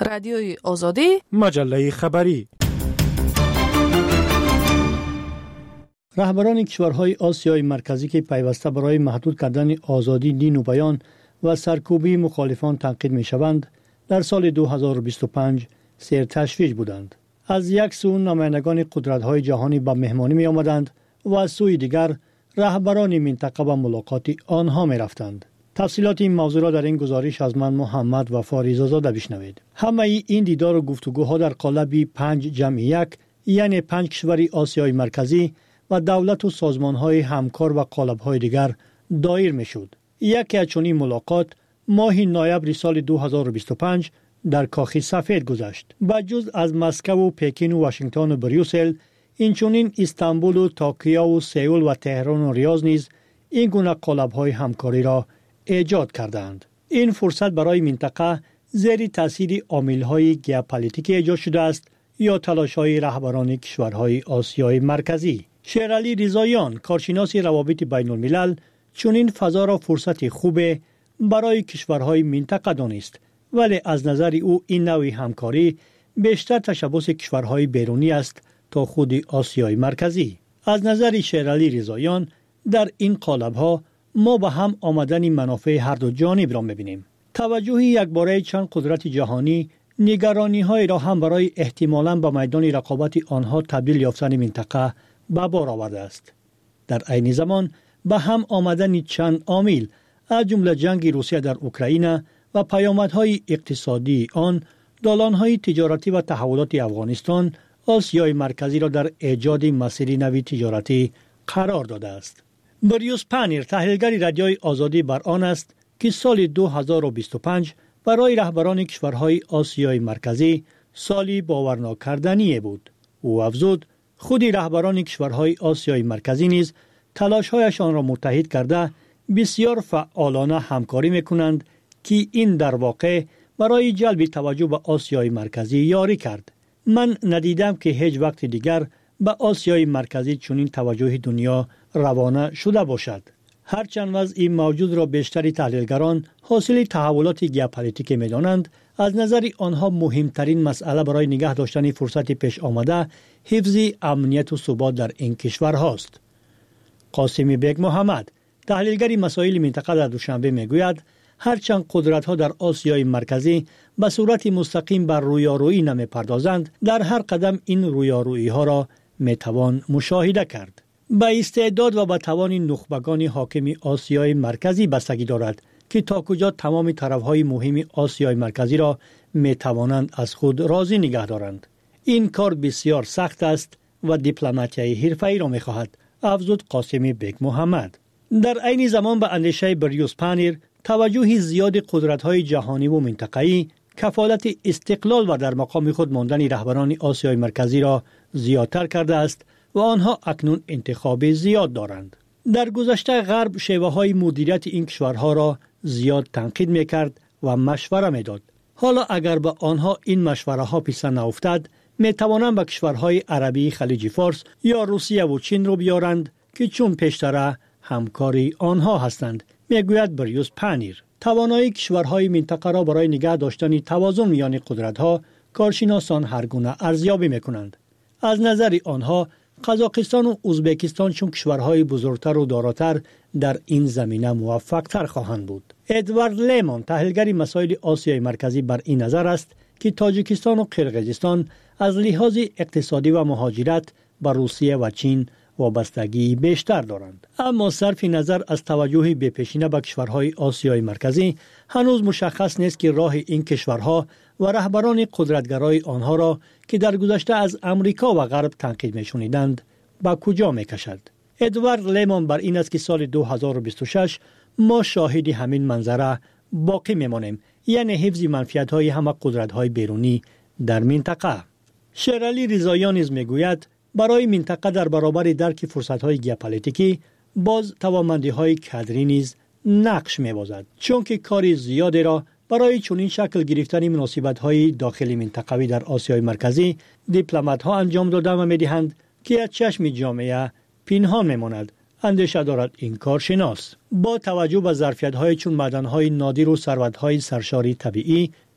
رادیوی آزادی، مجله خبری. رهبران کشورهای آسیای مرکزی که پیوسته برای محدود کردن آزادی دین و بیان و سرکوبی مخالفان تنقید می‌شوند، در سال 2025 سرتشویش بودند. از یک سو نمایندگان قدرت‌های جهانی به مهمانی می‌آمدند و از سوی دیگر رهبران منطقه به ملاقات آنها می‌رفتند. تفصیلات این موضوع را در این گزارش از من محمد وفا ریزازاده بشنوید. همه این دیدار و گفتگوها در قالب 5+1 یعنی 5 کشور آسیای مرکزی و دولت و سازمان‌های همکار و قالب‌های دیگر دایر می‌شد. یکی از چنین ملاقات ماه نوامبر سال 2025 در کاخ سفید گذشت. با جز از مسکو و پکین و واشنگتن و بریوسل، اینچنین استانبول و توکیو و سئول و تهران و ریاض نیز این گونه قالب‌های همکاری را ایجاد کردند. این فرصت برای منطقه زیر تاثیر عامل‌های ژئوپلیتیکی ایجاد شده است یا تلاش‌های رهبران کشورهای آسیای مرکزی. شیرعلی رضاییان، کارشناس روابط بین‌الملل، چنین فضا را فرصت خوب برای کشورهای منطقه دانست، ولی از نظر او این نوع همکاری بیشتر تشبث کشورهای بیرونی است تا خود آسیای مرکزی. از نظر شیرعلی رضاییان در این قالب‌ها ما به هم آمدن منافع هر دو جانب را می‌بینیم. توجه یکباره چند قدرت جهانی نگرانی‌های را هم برای احتمالاً به میدان رقابت آنها تبدیل یافتن منطقه به بار آورده است. در عین زمان به هم آمدن چند عامل از جمله جنگ روسیه در اوکراین و پیامدهای اقتصادی آن، دالان‌های تجارتی و تحولات افغانستان آسیای مرکزی را در ایجاد مسیر نوی تجارتی قرار داده است. بریوس پانیر، تحلیلگر رادیوی آزادی، بر آن است که سال 2025 برای رهبران کشورهای آسیای مرکزی سالی باورناکردنی بود. او افزود خود رهبران کشورهای آسیای مرکزی نیز تلاش‌هایشان را متحد کرده بسیار فعالانه همکاری می‌کنند که این در واقع برای جلب توجه به آسیای مرکزی یاری کرد. من ندیدم که هیچ وقت دیگر به آسیای مرکزی چنین توجه دنیا روانه شده باشد. هرچند وضع موجود را بیشتر تحلیلگران حاصل تحولات ژئوپلیتیکی می‌دانند، از نظر آنها مهمترین مسئله برای نگه داشتن فرصت پیش آمده حفظ امنیت و ثبات در این کشورهاست. قاسمی بیگ محمد، تحلیلگر مسائل منطقه، در دوشنبه میگوید هرچند قدرت‌ها در آسیای مرکزی به صورت مستقیم بر رویارویی نمی‌پردازند، در هر قدم این رویارویی‌ها را می‌توان مشاهده کرد. به استعداد و به توان نخبگان حاکم آسیای مرکزی بستگی دارد که تا کجا تمام طرف‌های مهم آسیای مرکزی را می‌توانند از خود راضی نگه دارند. این کار بسیار سخت است و دیپلماتیای حرفه‌ای را می‌خواهد، افزود قاسمی بیگ محمد. در عین زمان به اندیشه بریوس پانیر، توجه زیاد قدرت‌های جهانی و منطقه‌ای کفالت استقلال و در مقام خود ماندن رهبران آسیای مرکزی را زیادتر کرده است و آنها اکنون انتخاب زیاد دارند. در گذشته غرب شیوه‌های مدیریت این کشورها را زیاد تنقید می‌کرد و مشوره می‌داد. حالا اگر به آنها این مشوره‌ها پسند نیفتد، می‌توانند به کشورهای عربی خلیج فارس یا روسیه و چین رو بیارند که چون پیشتر همکاری آنها هستند، میگوید بریوس پانیر. توانایی کشورهای منطقه را برای نگه داشتن توازن میان قدرت‌ها کارشناسان هر گونه ارزیابی می‌کنند. از نظر آنها قزاقستان و ازبکستان چون کشورهای بزرگتر و داراتر در این زمینه موفق‌تر خواهند بود. ادوارد لیمون، تحلیلگر مسائل آسیای مرکزی، بر این نظر است که تاجیکستان و قرقیزستان از لحاظ اقتصادی و مهاجرت به روسیه و چین وابستگی بیشتر دارند. اما صرف نظر از توجه بی‌پیشینه به کشورهای آسیای مرکزی، هنوز مشخص نیست که راه این کشورها و رهبران قدرتگرای آنها را که در گذشته از امریکا و غرب تنقید می‌شنیدند به کجا می‌کشد. ادوارد لیمون بر این است که سال 2026 ما شاهد همین منظره باقی می‌مانیم، یعنی حفظ منفعت‌های همه قدرت‌های بیرونی در منطقه. شیرعلی رضاییان نیز می‌گوید برای منطقه در برابر درک فرصت‌های ژئوپلیتیکی باز توانمندی‌های کادری نیز نقش می‌بازد، چون که کار زیادی را برای چنین شکل گرفتن مناسبت‌های داخلی منطقوی در آسیای مرکزی دیپلمات‌ها انجام دادند و می‌دهند که از چشم جامعه پنهان می‌ماند، اندیشه دارد این کارشناس. با توجه به ظرفیت‌های چون معدن‌های نادر و ثروت‌های سرشاری طبیعی،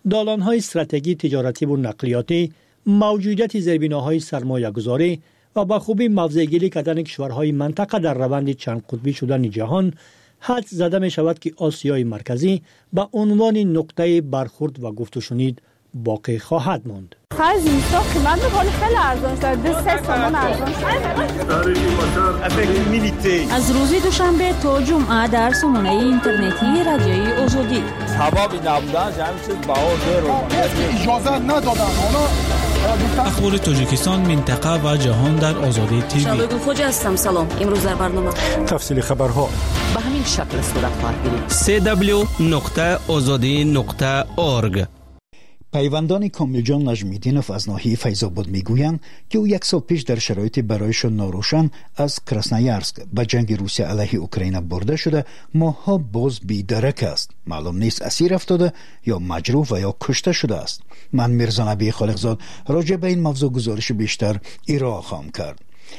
دالان‌های استراتژی تجارتی و نقلیاتی، موجودیت زیربناهای سرمایه‌گذاری و به خوبی موضع‌گیری کردن کشورهای منطقه در روند چند قطبی شدن جهان، حد زده می شود که آسیای مرکزی به عنوان نقطه برخورد و گفت و شنید باقی خواهد ماند. خرج اینستا قیمت می‌کنه خیلی ارزان شد. 3 تومان ارزان شد. از روز دوشنبه تا جمعه در سامانه اینترنتی رادیوی آزادی. سببی نبودن همین چیز بها زیرو. اجازه ندادن. اخبار تاجیکستان، منطقه و جهان در آزادی تیوی. شبگو خوجا هستم. سلام. امروز در برنامه تفصیل خبرها به همین شکل صورت خواهد گرفت. www.azadi.org. پیوندان کاملجان نجمیدینوف از ناحیه فیض‌آباد میگویند که او 1 سال پیش در شرایط برایشان ناروشن از کراسنایارسک به جنگ روسیه علیه اوکراین برده شده ماها باز بی‌درک است. معلوم نیست اسیر افتاده یا مجروح و یا کشته شده است. من میرزا نبی خالقزاد راجع به این موضوع گزارش بیشتر ارائه خواهم کرد.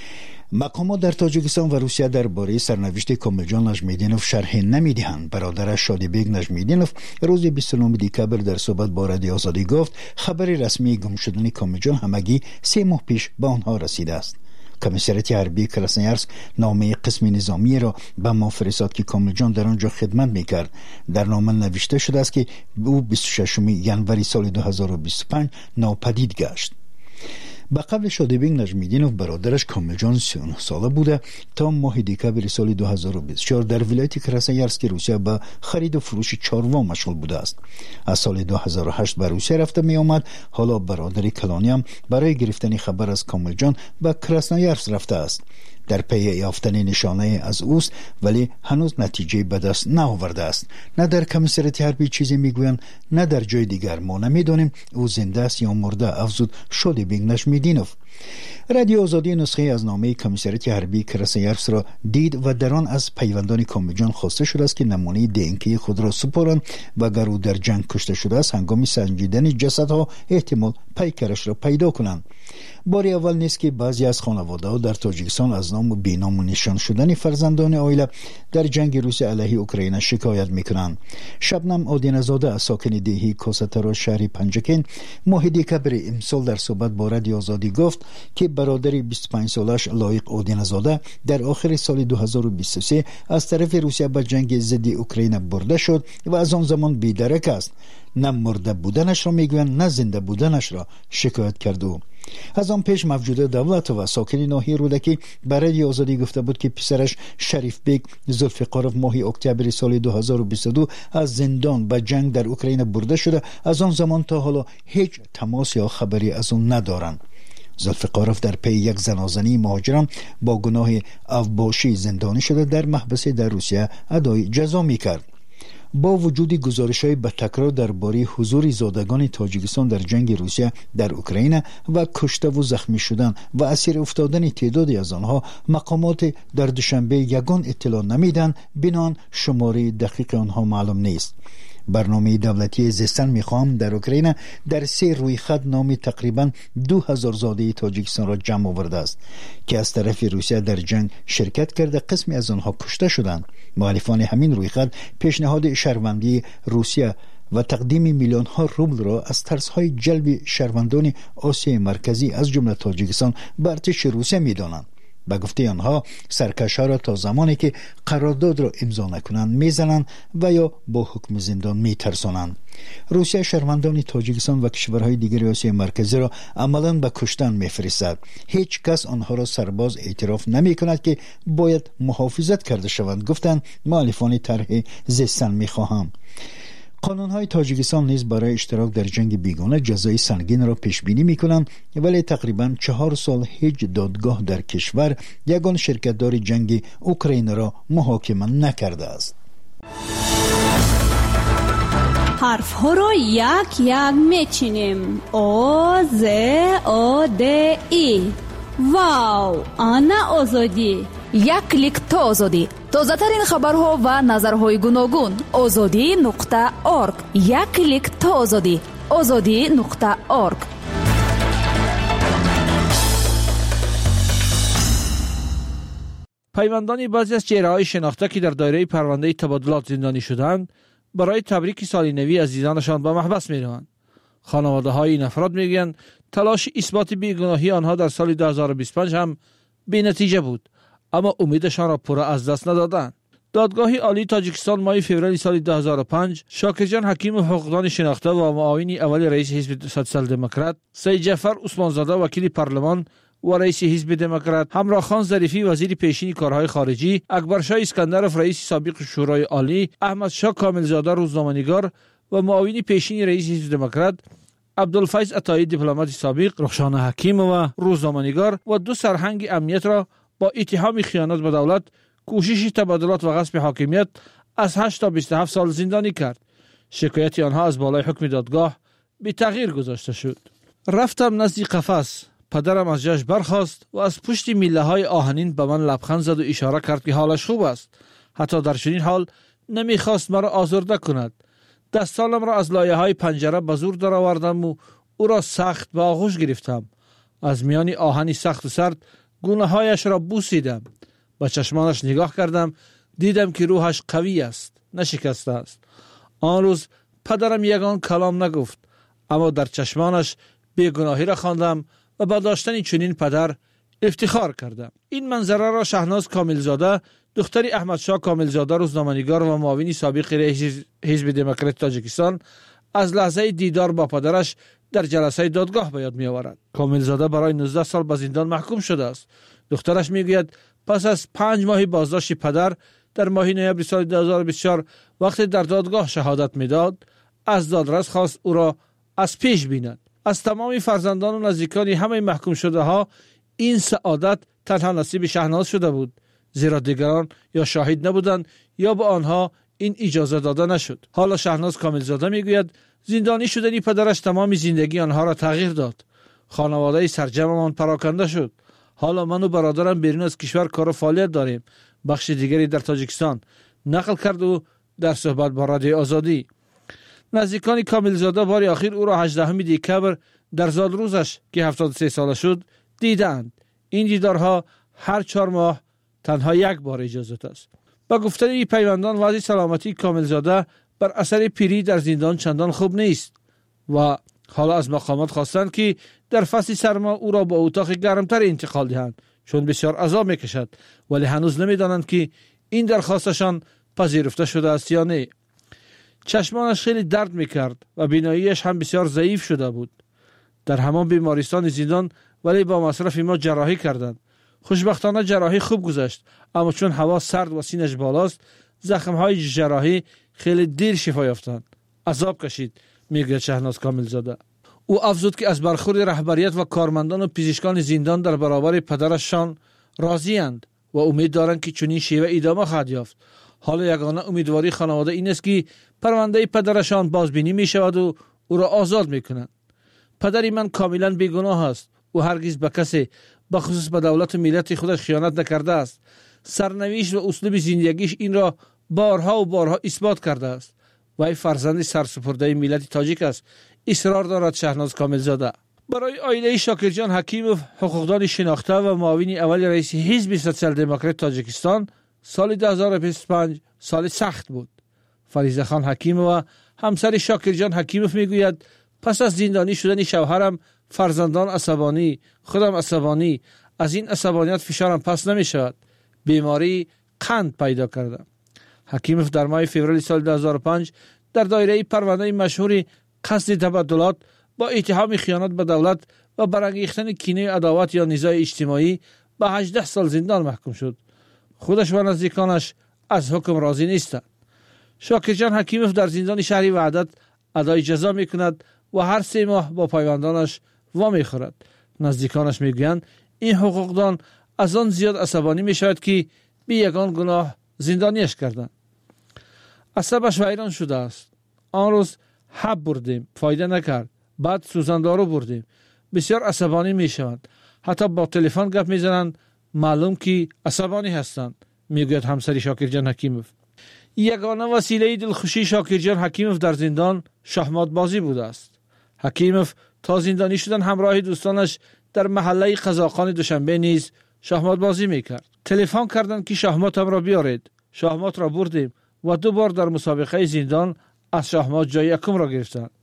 مقامات در تاجیکستان و روسیه درباره سرنوشت کاملجان نجمیدینوف شرح نمیدهند. برادرش شادیبیگ نجمیدینوف روز 29 دکبر در صحبت با رادیو آزادی گفت خبر رسمی گم شدن کاملجان همگی 3 ماه پیش به آنها رسیده است. کمیسریت حربی کراسنایارسک نامه قسم نظامی را به ما فرستاد که کاملجان در آنجا خدمت میکرد. در نامه نوشته شده است که او 26 ژانویه سال 2025 ناپدید گشت. به قبل شادیبیگ نجمیدینوف برادرش کاملجان 39 ساله بوده تا ماه دکبر سال 2024 در ولایت کراسنایارسک روسیه به خرید و فروش چاروا مشغول بوده است. از سال 2008 به روسیه رفته می آمد. حالا برادر کلانی هم برای گرفتن خبر از کاملجان به کراسنایارسک رفته است. در پی یافتن نشانه از اوست ولی هنوز نتیجه به دست نآورده است. نه در کمیسریت حربی چیزی میگویند نه در جای دیگر. ما نمیدانیم او زنده است یا مرده، افزود شادیبیگ نجمیدینوف. رادیو آزادی نسخه از نامه کمیسریت حربی کراسنایارسک را دید و در آن از پیوندان کاملجان خواسته شده است که نمونه دی خود را سپارند و اگر او در جنگ کشته شده است هنگام سنجیدن جسدها احتمال پیکرش را پیدا کنند. بار اول نیست که بعضی از خانواده‌ها در تاجیکستان از نام و بینام و نشان شدن فرزندان عائله در جنگ روسیه علیه اوکراین شکایت میکنند. شبنم آدینزاده از ساکن دهی کاسترا شهر پنجکین ماه دکبر امسال در صحبت با رادیو آزادی گفت که برادر 25 سالش لایق آدینزاده در آخر سال 2023 از طرف روسیه به جنگ ضد اوکراین برده شد و از آن زمان بی‌درک است. نه مرده بودنش را میگویند نه زنده بودنش را شکایت کرده. از آن پیش موجوده دولت و ساکن ناحیه رودکی برای آزادی گفته بود که پسرش شریف بیگ ذوالفقارov ماه اکتبر سال 2022 از زندان به جنگ در اوکراین برده شده. از آن زمان تا حالا هیچ تماس یا خبری از اون ندارند. ذوالفقارov در پی یک زنازنی مهاجران با گناه اوباشی زندانی شده در محبس در روسیه ادای جزا میکرد. با وجود گزارش‌های به تکرار درباره حضور زادگان تاجیکستان در جنگ روسیه در اوکراین و کشته و زخمی شدن و اسیر افتادن تعدادی از آنها، مقامات در دوشنبه یگان اطلاع نمیدن، بنان شماره دقیق آنها معلوم نیست. برنامه دولتی زیستن میخوام در اوکراین در 3 رویخط نام تقریبا 2000 زاده تاجیکستان را جمع آورده است که از طرف روسیه در جنگ شرکت کرده. قسمی از آنها کشته شدند. مخالفان همین رویخط پیشنهاد شهروندی روسیه و تقدیم میلیون ها روبل را از ترس های جلب شهروندان آسیای مرکزی از جمله تاجیکستان به ارتش روسیه میدانند. به گفته آنها سرکش‌ها را تا زمانی که قرارداد را امضا نکنند میزنند و یا با حکم زندان میترسانند. روسیه شهروندان تاجیکستان و کشورهای دیگر آسیای مرکزی را عملاً به کشتن میفرستد. هیچ کس آنها را سرباز اعتراف نمی کند که باید محافظت کرده شوند، گفتند مؤلفان طرح زیستن میخواهم. قانون‌های تاجیکستان نیز برای اشتراک در جنگ بیگانه جزای سنگین را پیش بینی می‌کنند، ولی تقریباً 4 سال هیچ دادگاه در کشور یگان شرکت‌دار جنگ اوکراین را محاکمه نکرده است. حرف‌ها را یک یک می‌چینیم. آ ز آ د ای. واو، آنا آزادی. یک کلیک تا آزادی. تازه‌ترین خبرها و نظرهای گوناگون. azadi.org. یک کلیک تا آزادی. azadi.org. پیوندان بعضی از چهره‌های شناخته که در دایره پرونده تبادلات زندانی شدند برای تبریک سال نوی عزیزانشان به محبس می‌روند. خانواده های این افراد میگویند تلاش اثبات بیگناهی آنها در سال 2025 هم بی‌نتیجه بود، اما امیدشان را پورا از دست ندادند. دادگاه عالی تاجیکستان ماه فوریه سال 2005 شاکرجان حکیم حقوقدان شناخته و معاون اول رئیس حزب سوسیال دموکرات، سید جعفر عثمانزاده وکیل پارلمان و رئیس حزب دموکرات، همراه خان ظریفی وزیر پیشین کارهای خارجی، اکبرشاه اسکندرов رئیس سابق شورای عالی، احمد شاه کاملزاده روزنامه‌نگار و معاون پیشین رئیس حزب دموکرات، عبدالفیض عطایی دیپلمات سابق، رخشان حکیم و روزنامه‌نگار و دو سرهنگ امنیت را با اتهام خیانت به دولت، کوشش تبادلات و غصب حاکمیت از 8 تا 27 سال زندانی کرد. شکایت آنها از بالای حکم دادگاه بی تغییر گذاشته شد. رفتم نزد قفس. پدرم از جاش برخاست و از پشت میله های آهنین به من لبخند زد و اشاره کرد که حالش خوب است. حتی در چنین حال نمیخواست مرا آزرده کند. دستانم را از لایه های پنجره به زور درآوردم و او را سخت به آغوش گرفتم. از میان آهنی سخت و سرد گونه هایش را بوسیدم. به چشمانش نگاه کردم، دیدم که روحش قوی است، نشکسته است. آن روز پدرم یگان کلام نگفت، اما در چشمانش بیگناهی را خواندم و با داشتن چنین پدر افتخار کردم. این منظره را شهناز کاملزاده، دختر احمد شاه کاملزاده روزنامه‌نگار و معاون سابق رئیس حزب دموکرات تاجیکستان از لحظه دیدار با پدرش در جلسه دادگاه به یاد می آورد. کاملزاده برای 19 سال به زندان محکوم شده است. دخترش میگوید پس از 5 ماه بازداشت پدر در ماه نوامبر سال 2024 وقتی در دادگاه شهادت میداد، از دادرس خواست او را از پیش بیند. از تمام فرزندان و نزدیکان همه محکوم شده ها این سعادت تنها نصیب شهناز شده بود، زیرا دیگران یا شاهد نبودند یا به آنها این اجازه داده نشد. حالا شهناز کاملزاده میگوید زندانی شدن پدرش تمام زندگی آنها را تغییر داد. خانواده سرجممان پراکنده شد. حالا من و برادرم بیرون از کشور کار و فعالیت داریم. بخش دیگری در تاجیکستان، نقل کرد و در صحبت با رادیو آزادی. نزدیکان کاملزاده بار اخیر او را 18 دکبر در زاد روزش که 73 ساله شد دیدند. این دیدارها هر 4 ماه تنها یک بار اجازه است. با گفته این پیوندان وضع سلامتی کاملزاده بر اثر پیری در زندان چندان خوب نیست و حالا از مقامات خواستند که در فصل سرما او را به اتاق گرمتر انتقال دهند، چون بسیار عذاب میکشد، ولی هنوز نمیدانند که این درخواستشان پذیرفته شده است یا نه. چشمانش خیلی درد میکرد و بیناییش هم بسیار ضعیف شده بود. در همان بیمارستان زندان ولی با مصرف ما جراحی کردند. خوشبختانه جراحی خوب گذشت، اما چون هوا سرد و سینش بالاست، زخم‌های جراحی خیلی دیر شفا یافتند. عذاب کشید، میگه شهناز کاملزاده. او افزود که از برخورد رهبریت و کارمندان و پزشکان زندان در برابر پدرشان راضی‌اند و امید دارند که چنین شیوه ادامه خواهد یافت. حالا یگانه امیدواری خانواده این است که پرونده پدرشان بازبینی می شود و او را آزاد می کنند. پدری من کاملا بیگناه است. او هرگز به کسی به خصوص به دولت و ملت خودش خیانت نکرده است. سرنوشت و اسلوب زندگیش این را بارها و بارها اثبات کرده است. وی فرزند سرسپرده ملت تاجیک است، اصرار دارد شهناز کاملزاده. برای عائله شاکرجان حکیمov حقوقدان شناخته و معاون اول رئیس حزب سوسیال دموکرات تاجیکستان سال 2025 سال سخت بود. فریضه خان حکیمov همسر شاکرجان حکیمov میگوید پس از زندانی شدن شوهرم فرزندان عصبانی، خودم عصبانی، از این عصبانیت فشارم پس نمی شود. بیماری قند پیدا کردم. حکیمov در ماه فوریه سال 2005 در دایره پرونده مشهور قصد تبادلات با اتهام خیانت به دولت و برانگیختن کینه عداوت یا نزاع اجتماعی به 18 سال زندان محکوم شد. خودش و نزدیکانش از حکم راضی نیستند. شاکرجان حکیمov در زندان شهری وحدت ادای جزا میکند و هر 3 ماه با پیوندانش وا میخورد. نزدیکانش میگویند این حقوقدان از آن زیاد عصبانی میشود که بی یگان گناه زندانیش کردند. عصبش ویران شده است. آن روز حب بردیم، فایده نکرد. بعد سوزندارو بردیم، بسیار عصبانی میشوند. حتی با تلفن گپ میزنند، معلوم که عصبانی هستند، میگوید همسر شاکرجان حکیمov. یگانه وسیله دلخوشی شاکرجان حکیمov در زندان شахمات بازی بوده است. حکیمov تا زندانی شدن همراه دوستانش در محله قزاقان دوشنبه نیز شахمات بازی میکرد. تلفن کردند که شахماتم را بیارید. شахمات را بردیم و 2 بار در مسابقه زندان از شахمات جای یکم را گرفتند.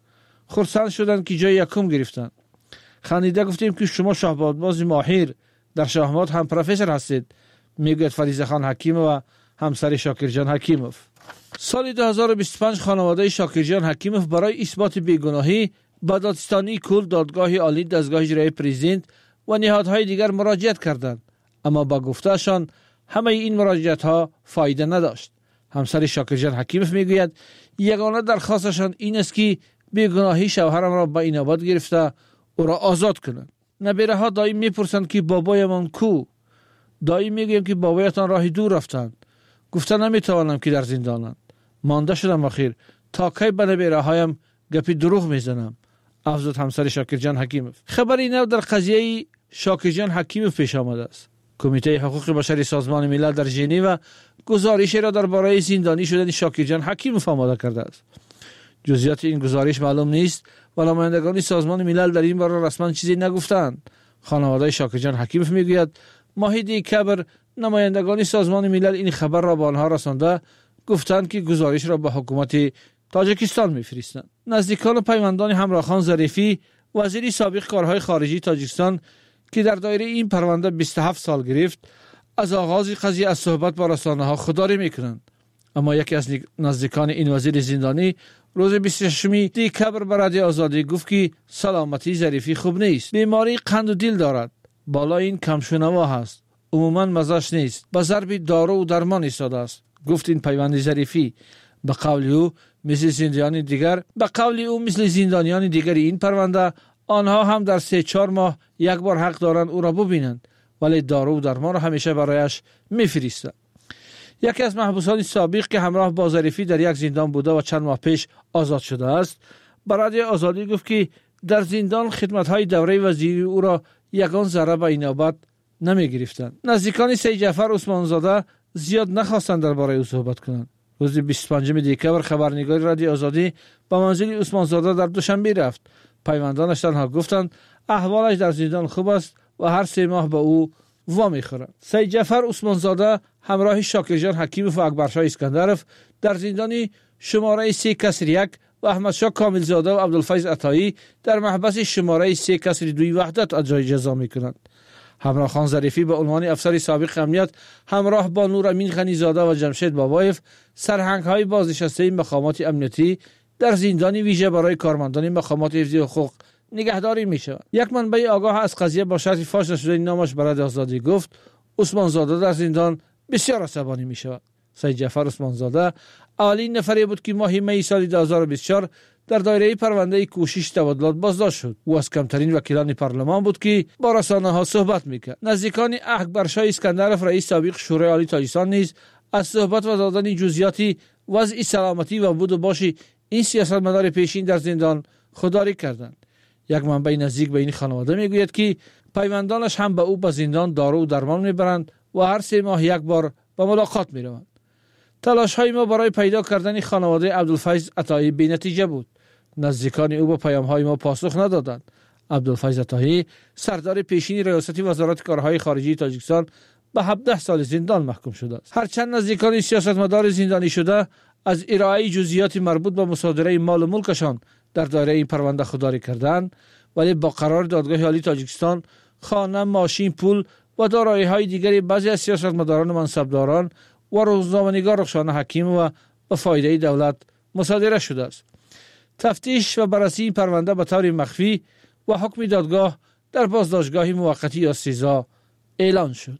خرسند شدند که جای یکم گرفتند. خندیده گفتیم که شما شهبازباز ماهر در شاهمات هم پروفسور هستید، میگوید فریضه خان حکیم و همسر شاکرجان حکیموف. سال 2025 خانواده شاکرجان حکیموف برای اثبات بیگناهی به دادستانی کل، دادگاه عالی، دستگاه اجرایی پرزیدنت و نهادهای دیگر مراجعت کردند، اما با گفتهشان همه این مراجعت ها فایده نداشت. همسر شاکرجان حکیموف میگوید یگانه درخواستشان این است که بیگناهی شوهرم را به اینابت گرفته او را آزاد کنند. نبیره ها دائم میپرسند که بابایمان کو؟ دائم میگویم که بابایتان راه دور رفتند. گفته نمیتوانم که در زندانند. مانده شدم اخیر تا کی به نبیره هایم گپی دروغ میزنم، افزود همسر شاکرجان حکیموف. خبری نو در قضیه شاکرجان حکیموف پیش آمده است. کمیته حقوق بشر سازمان ملل در ژنو گزارشی را درباره زندانی شدن شاکرجان حکیموف آماده کرده است. جزئیات این گزارش معلوم نیست و نمایندگان سازمان ملل در این باره رسما چیزی نگفتند. خانواده شاکرجان حکیموف میگوید ماه دکبر نمایندگان سازمان ملل این خبر را به آنها رسانده گفتند که گزارش را به حکومت تاجیکستان میفرستند. نزدیکان و پیوندان همراهخان ظریفی، وزیر سابق کارهای خارجی تاجیکستان که در دایره این پرونده 27 سال گرفت، از آغاز قضیه از صحبت با رسانه‌ها خودداری میکنند. اما یکی از نزدیکان این وزیر زندانی روز 26 دکبر به رادیو آزادی گفت که سلامتی ظریفی خوب نیست، بیماری قند و دل دارد، بالا این کمشونوا هست، عموما مزاج نیست، به ضرب دارو و درمان ایستاده است. گفت این پیوند ظریفی به قول او مثل زندانیان دیگر این پرونده آنها هم در 3-4 ماه یک بار حق دارند او را ببینند، ولی دارو و درمان را همیشه برایش میفرستند. یکی از محبوسان سابق که همراه با ظریفی در یک زندان بوده و چند ماه پیش آزاد شده است، به رادیو آزادی گفت که در زندان خدمت‌های دوره وزیری او را یگان ذره به اینابت نمی گرفتند. نزدیکان سید جعفر عثمانزاده زیاد نخواستند درباره او صحبت کنند. روز 25 دکبر خبرنگار رادیو آزادی به منزل عثمانزاده در دوشنبه رفت. پیوندانش تنها گفتند احوالش در زندان خوب است و هر 3 ماه به او وا میخورند. سید جعفر عثمانزاده همراه شاکرجان حکیموف و اکبرشاه اسکندرف در زندان شماره 3/1 و احمدشاه کاملزاده و عبدالفیض عطایی در محبس شماره 3/2 وحدت اجرای جزا میکنند. همراه خان ظریفی به عنوان افسر سابق امنیت همراه با نورامین غنیزاده و جمشید بابایف سرهنگ های بازنشسته مقامات امنیتی در زندان ویژه برای کارمندان مقامات حفظی حقوق نگهداری می شود. یک منبع آگاه از قضیه با شرط فاش نشدن نامش برای آزادی گفت عثمانزاده در زندان بسیار عصبانی می شود. سید جعفر عثمانزاده اولین نفری بود که ماه می سال 2024 در دایره پرونده کوشش تبادلات بازداشت شد. او از کمترین وکیلان پارلمان بود که با رسانه‌ها صحبت میکرد. نزدیکان اکبرشاه اسکندرف رئیس سابق شورای عالی تاجیکستان نیز از صحبت و دادن جزئیات وضع سلامتی و بود و باش این سیاستمدار پیشین در زندان خودداری کردند. یک منبع نزدیک به این خانواده میگوید که پیوندانش هم به او به زندان دارو و درمان میبرند و هر 3 ماه یک بار به ملاقات میروند. تلاش های ما برای پیدا کردن خانواده عبدالفیض عطایی بی نتیجه بود. نزدیکان او با پیام های ما پاسخ ندادند. عبدالفیض عطایی سردار پیشین ریاست وزارت کارهای خارجی تاجیکستان به 17 سال زندان محکوم شده است. هرچند نزدیکان سیاستمدار زندانی شده از ارائه جزئیات مربوط به مصادره مال و ملکشان در دایره این پرونده خودداری کردند، ولی با قرار دادگاه عالی تاجیکستان خانه، ماشین، پول و دارایی‌های دیگری بعضی از سیاستمداران و منصبداران و روزنامه‌نگار رخشان حکیم و به فایده دولت مصادره شده است. تفتیش و بررسی این پرونده به طور مخفی و حکم دادگاه در بازداشتگاه موقتی یا سزا اعلان شد.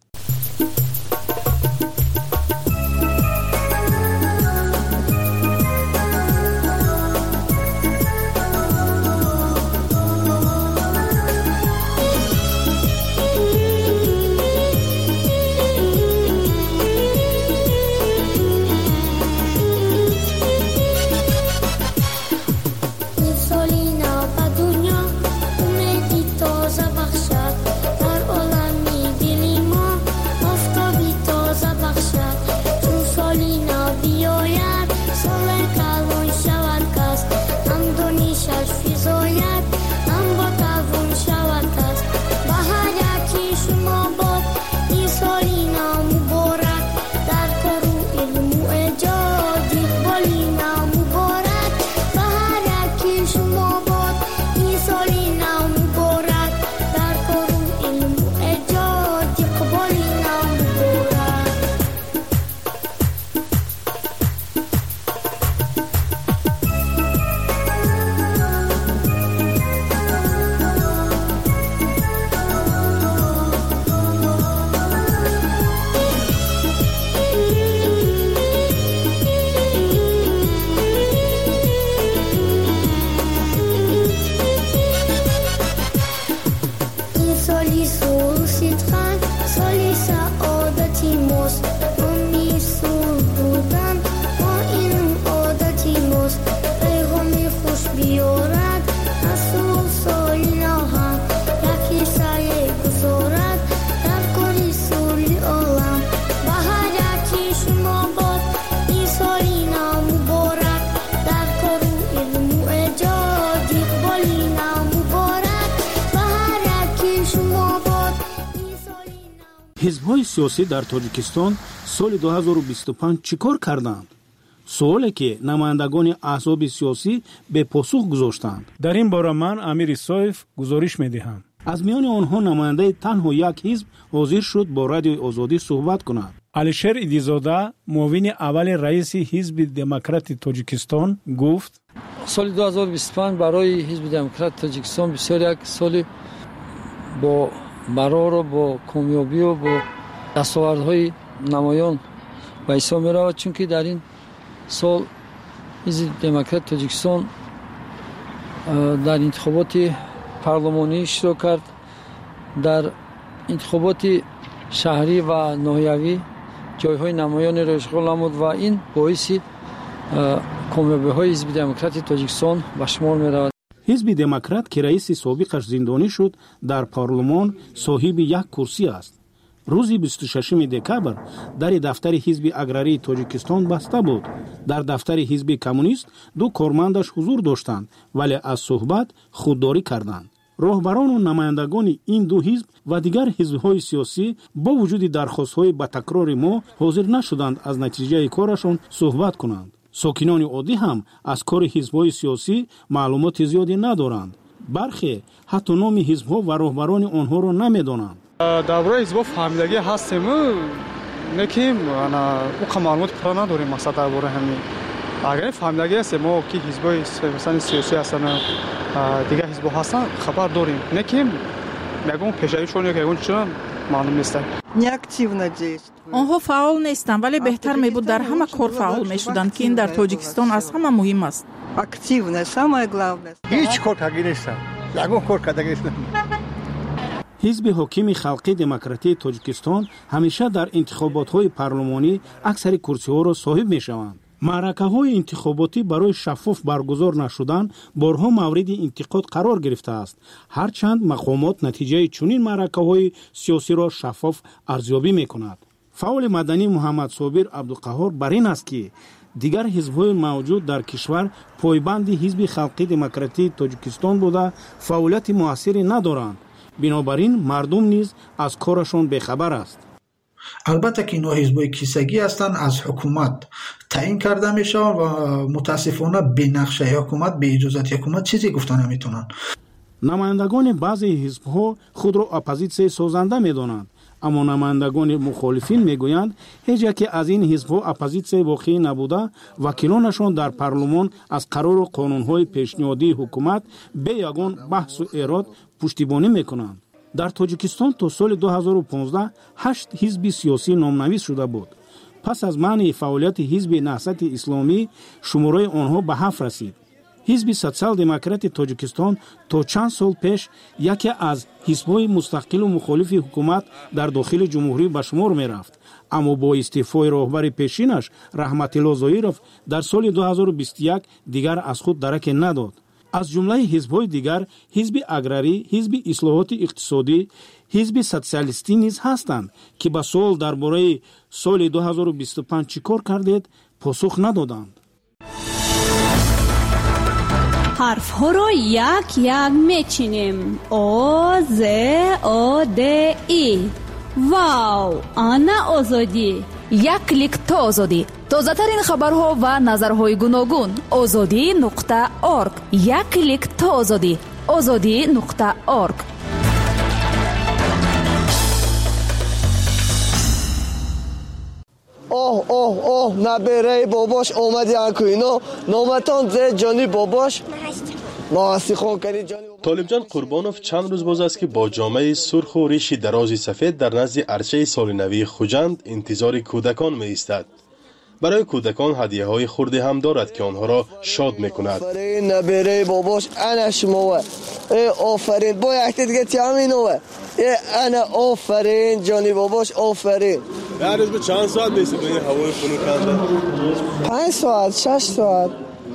حزب‌های سیاسی در تاجیکستان سال 2025 چیکار کردند؟ سوالی که نمایندگان احزاب سیاسی به پاسخ گذاشتند. در این باره من امیر ایسایف گزارش می‌دهم. از میان آنها نماینده تنها یک حزب حاضر شد با رادیو آزادی صحبت کند. علیشیر ایدیزاده معاون اول رئیس حزب دموکرات تاجیکستان گفت سال 2025 برای حزب دموکرات تاجیکستان بسیار یک سال با برار و با کامیابی و با دستاوردهای نمایان به حساب می‌رود، چون که در این سال حزب دموکرات تاجیکستان در انتخابات پارلمانی اشتراک کرد، در انتخابات شهری و ناحیوی جایهای نمایان را اشغال نمود و این باعث کامیابی‌های حزب دموکرات تاجیکستان به شمار می‌رود. حزب دموکرات که رئیس سابقش زندانی شد در پارلمان صاحب یک کرسی است. روز 26 دکبر در دفتر حزب اگراری تاجیکستان بسته بود. در دفتر حزب کمونیست دو کارمندش حضور داشتند ولی از صحبت خودداری کردند. راهبران و نمایندگان این دو حزب و دیگر حزب‌های سیاسی با وجود درخواست‌های با تکرار ما حاضر نشدند از نتیجه کارشان صحبت کنند. ساکنان عادی هم از کار حزب‌های سیاسی معلومات زیادی ندارند. برخی حتی نام حزب‌ها و راهبران آنها را نمی‌دانند. درباره حزب‌ها فهمیدگی هستیم، نکیم او معلومات پورا نداریم. مثلا درباره همین اگر فهمیدگی هست ما که حزب‌های مثلا سیاسی هستن دیگه حزب‌ها هستن خبر داریم. نکیم میگم پیشایشون یا که چون معلوم نیست. آنها فعال نیستند ولی بهتر می بود در همه کار فعال می شدند که این در تاجیکستان از همه مهم است. هیچ کار کردی نیستن. یگان کار کردی نیستن. حزب حاکم خلقی دموکراتی تاجیکستان همیشه در انتخابات‌های پارلمانی اکثر کرسی‌ها را صاحب می‌شوند. معرکه‌های انتخاباتی برای شفاف برگزار نشدن بارها مورد انتقاد قرار گرفته است. هرچند مقامات نتیجه چنین معرکه‌های سیاسی را شفاف ارزیابی می‌کند. فعال مدنی محمد صابر عبدالقهار بر این است که دیگر حزب‌های موجود در کشور پایبند حزب خلقی دموکراتی تاجیکستان بوده فعالیت موثری ندارند. بنابراین مردم نیز از کارشان بخبر است. البته که اینا حزب‌های کیسگی هستند، از حکومت تعیین کرده میشن و متاسفانه به نقشه حکومت، به اجازه حکومت چیزی گفتن نمیتونن. نمایندگان بعضی حزب‌ها خود را اپوزیسیون سازنده میدانند، اما نمایندگان مخالفین میگویند هیچ یکی از این حزب‌ها اپوزیسیون واقعی نبوده. وکیلانشان در پارلمان از قرار و قانون‌های پیشنهادی حکومت به یگان بحث و ایراد پشتیبانی میکنند. در تاجیکستان تا سال 2015 8 حزب سیاسی نامنویس شده بود. پس از منع فعالیت حزب نهضت اسلامی شماره آنها به 7 رسید. حزب سوسیال دموکرات تاجیکستان تا چند سال پیش یکی از حزب‌های مستقل و مخالف حکومت در داخل جمهوری به شمار می‌رفت، اما با استعفای راهبر پیشینش رحمت الله ظاهرов در سال 2021 دیگر از خود درک نداد. از جمله حزب‌های دیگر حزب اگراری، حزب اصلاحات اقتصادی، حزب سوسیالیستی نیز هستند که به سوال درباره سال 2025 چیکار کردید پاسخ ندادند. حرف ها را یک یک میچینیم. آ ز آ د ای. واو، آنا آزادی. یک کلیک تا آزادی. تازه ترین خبرها و نظرهای گوناگون. azadi.org. یک کلیک تا آزادی. azadi.org. اوه نبره باباش اومدی انکو اینا نامتان زه جانی باباش ماسی خون کردی جانی. طالب جان قربانوف چند روز باز است که با جامعه سرخ و ریش دراز سفید در نزد عرشه سال نوی خوجند انتظار کودکان می ایستد. برای کودکان هدیه های خرده هم دارد که آنها را شاد می کند. آفرین نبره باباش انا شما آفرین با یک دیگه تیامینوه انا آفرین جانی باباش آفرین. در روز به چند ساعت میسی به این هوای خنک کنده؟ 5 ساعت 6 ساعت.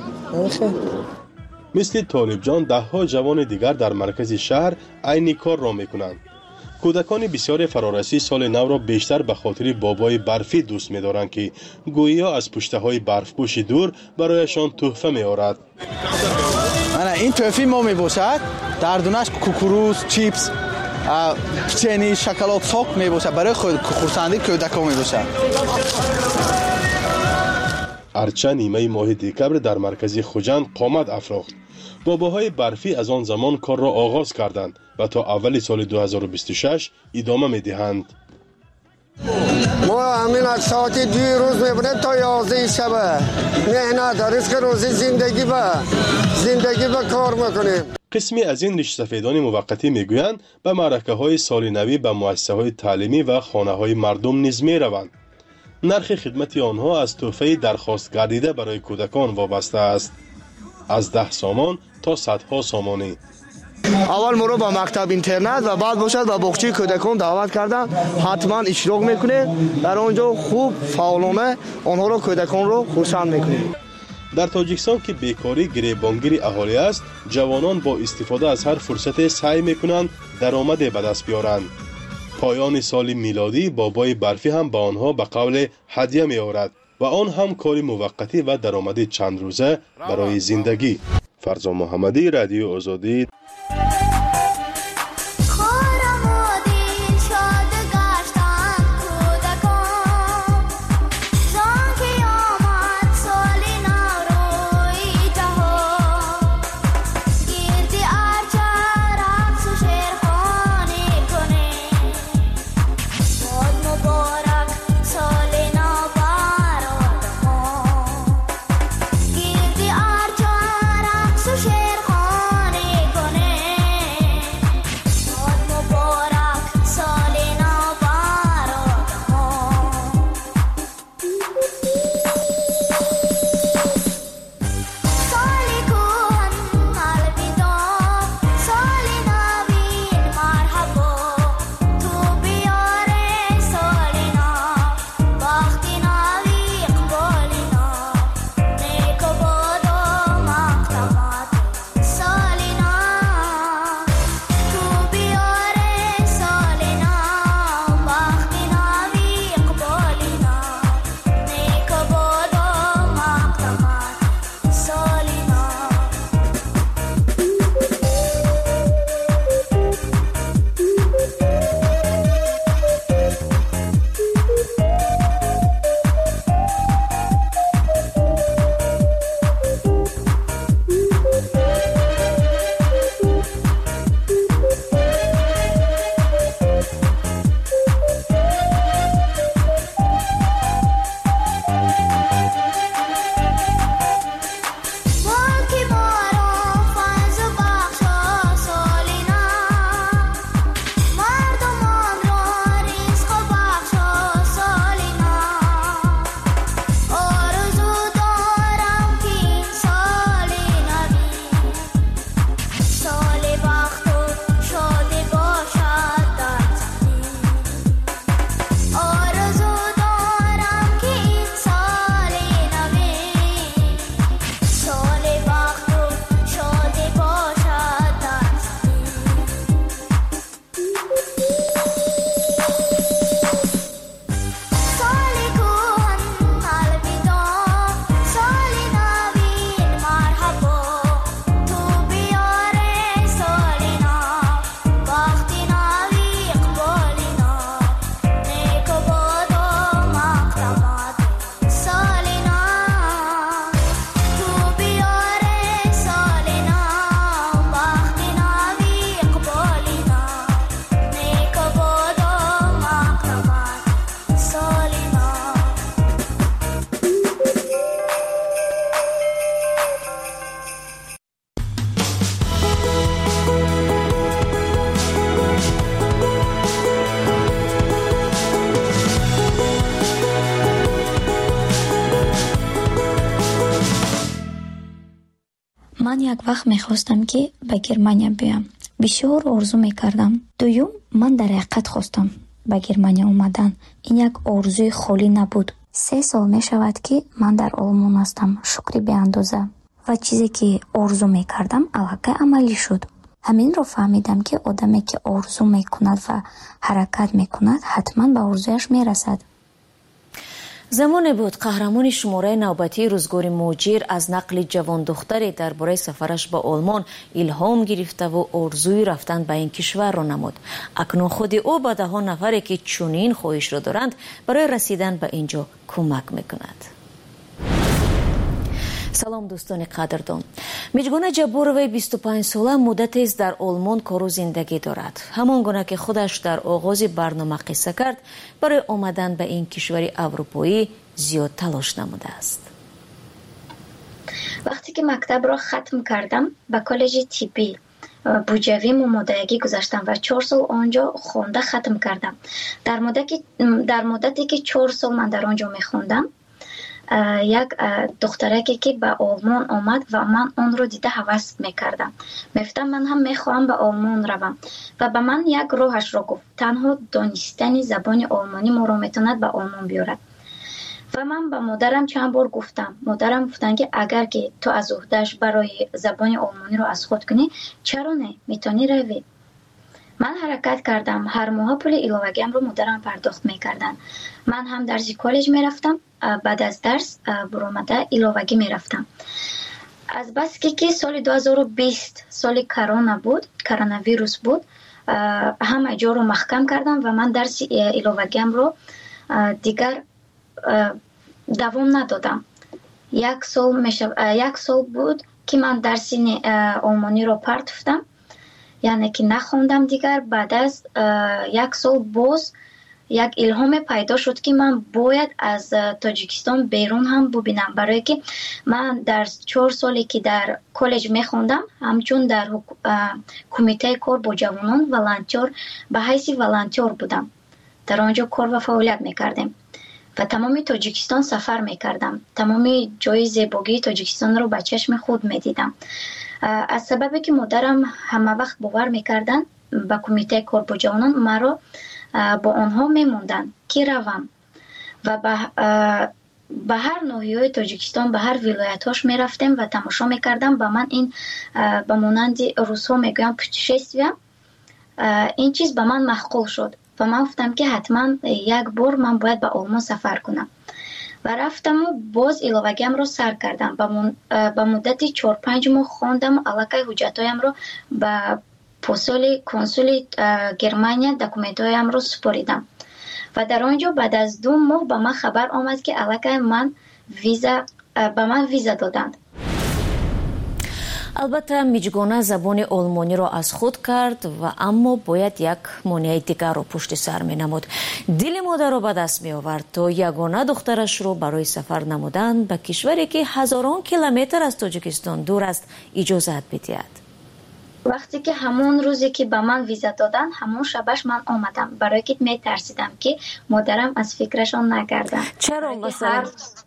مثل طالب جان ده ها جوان دیگر در مرکز شهر عین کار را میکنند. کودکان بسیار فرارسی سال نو را بیشتر به خاطر بابای برفی دوست می‌دارند که گویا از پشته های برفپوش دور برایشان تحفه می‌آورد. این تحفه ما میباشد، در دونش کوکروز، چیپس پچینی شکلات ساخت میباشه برای خورسندی کودکان میباشه. ارچه نیمه ماه دکبر در مرکز خوجند قامت افراخت. باباهای برفی از آن زمان کار را آغاز کردند و تا اول سال 2026 ادامه میدهند. ما همین از ساعت 2 روز میبریم تا 11 شب مهنت رزق روزی زندگی به کار میکنیم. قسمی از این ریش سفیدان موقتی میگویند به معرکه های سال نوی به مؤسسه های تعلیمی و خانه های مردم نیز میروند. نرخ خدمت آنها از تحفه درخواست گردیده برای کودکان وابسته است، از 10 سامان تا صدها سامانی. اول ما رو با مکتب اینترنت و بعد باشد با باغچه کودکان دعوت کردن، حتما اشتراک میکنیم در آنجا خوب فعالانه آنها رو کودکان رو خرسند میکنیم. در تاجیکستان که بیکاری گریبانگیر اهالی است، جوانان با استفاده از هر فرصت سعی میکنند درآمد به دست بیارند. پایان سال میلادی بابای برفی هم به آنها به قول هدیه میآورد و آن هم کاری موقتی و درآمد چند روزه برای زندگی. فرزان محمدی، رادیو آزادی. من یک وقت میخواستم که به گرمانیا بیام. بسیار آرزو میکردم. دوم من در حقیقت خواستم به گرمانیا اومدن. این یک آرزوی خالی نبود. 3 سال میشود که من در آلمان هستم. شکری به اندازه. و چیزی که آرزو میکردم الحقیقت عملی شد. همین رو فهمیدم که آدمی که آرزو میکند و حرکت میکند حتما به آرزویش میرسد. زمان بود قهرمان شماره نوبتی روزگار مهاجر از نقل جوان دختری درباره سفرش به آلمان الهام گرفته و آرزوی رفتن به این کشور را نمود. اکنون خود او با 10 نفری که چنین خواهش را دارند برای رسیدن به اینجا کمک میکند. سلام دوستان قدردان. میجگونه جبوروی 25 ساله مدتی است در آلمان کار و زندگی دارد. همان گونه که خودش در آغاز برنامه قصه کرد، برای آمدن به این کشور اروپایی زیاد تلاش نموده است. وقتی که مکتب را ختم کردم به کالج طبی بوجوی مدتی گذاشتم و 4 سال آنجا خونده ختم کردم. در مدتی که 4 سال من در آنجا میخوندم، یک دخترکی که به آلمان آمد و من آن رو دیده هوس میکردم. میفتم من هم میخواهم به آلمان روم و به من یک راهش رو گفت. تنها دانستن زبان آلمانی ما رو میتوند به آلمان بیارد. و من به مادرم چند بار گفتم. مادرم گفتن که اگر که تو از عهده‌اش برای زبان آلمانی رو از خود کنی، چرا نه؟ میتونی روی. من حرکت کردم. هر ماه پول ایلاوگیم رو مادرم پرداخت میکردن. من هم درس کالج میرفتم. بعد از درس برآمده ایلاوگی میرفتم. از بس که سال 2020 سال کرونا بود، کرونا ویروس بود، همه جا رو محکم کردم و من درس ایلاوگیم رو دیگر دوام ندادم. یک سال بود که من درس آلمانی رو پرتفتم، یعنی که نخوندم دیگر. بعد از یک سال باز یک الهام پیدا شد که من باید از تاجیکستان بیرون هم ببینم، برای که من در 4 سالی که در کالج میخوندم همچون در کمیته کار با جوانان ولنتیر به حیث ولنتیر بودم. در آنجا کار و فعالیت میکردم و تمام تاجیکستان سفر میکردم. تمام جای زیبایی تاجیکستان رو به چشم خود میدیدم. از سببی که مادرم همه وقت باور میکردن به کمیته کار با جوانان، مرا با آنها میموندن که روم و به هر ناحیه تاجیکستان، به هر ولایت‌هاش میرفتم و تماشا میکردم. به من این به مانند روس‌ها میگویم پوتشستویه، این چیز به من معقول شد و من گفتم که حتما یک بار من باید به آلمان سفر کنم و رفتم و باز ایلاوگیم رو سر کردم. به مدت 4-5 ماه خواندم. الکی حجتایم رو به پستال کنسول گرمانیا دکومنتایم رو سپاریدم و در آنجا بعد از 2 ماه به من خبر آمد که الکی به من ویزا دادند. البته میجگانه زبان آلمانی را از خود کرد و اما باید یک مانع دیگر را پشت سر می نمود. دل مادر را به دست می آورد تا یگانه دخترش را برای سفر نمودن به کشوری که هزاران کیلومتر از تاجیکستان دور است اجازت بدهد. وقتی که همون روزی که به من ویزا دادن، همون شبش من آمدم، برای که می ترسیدم که مادرم از فکرشان نگردن. چرا مثلا؟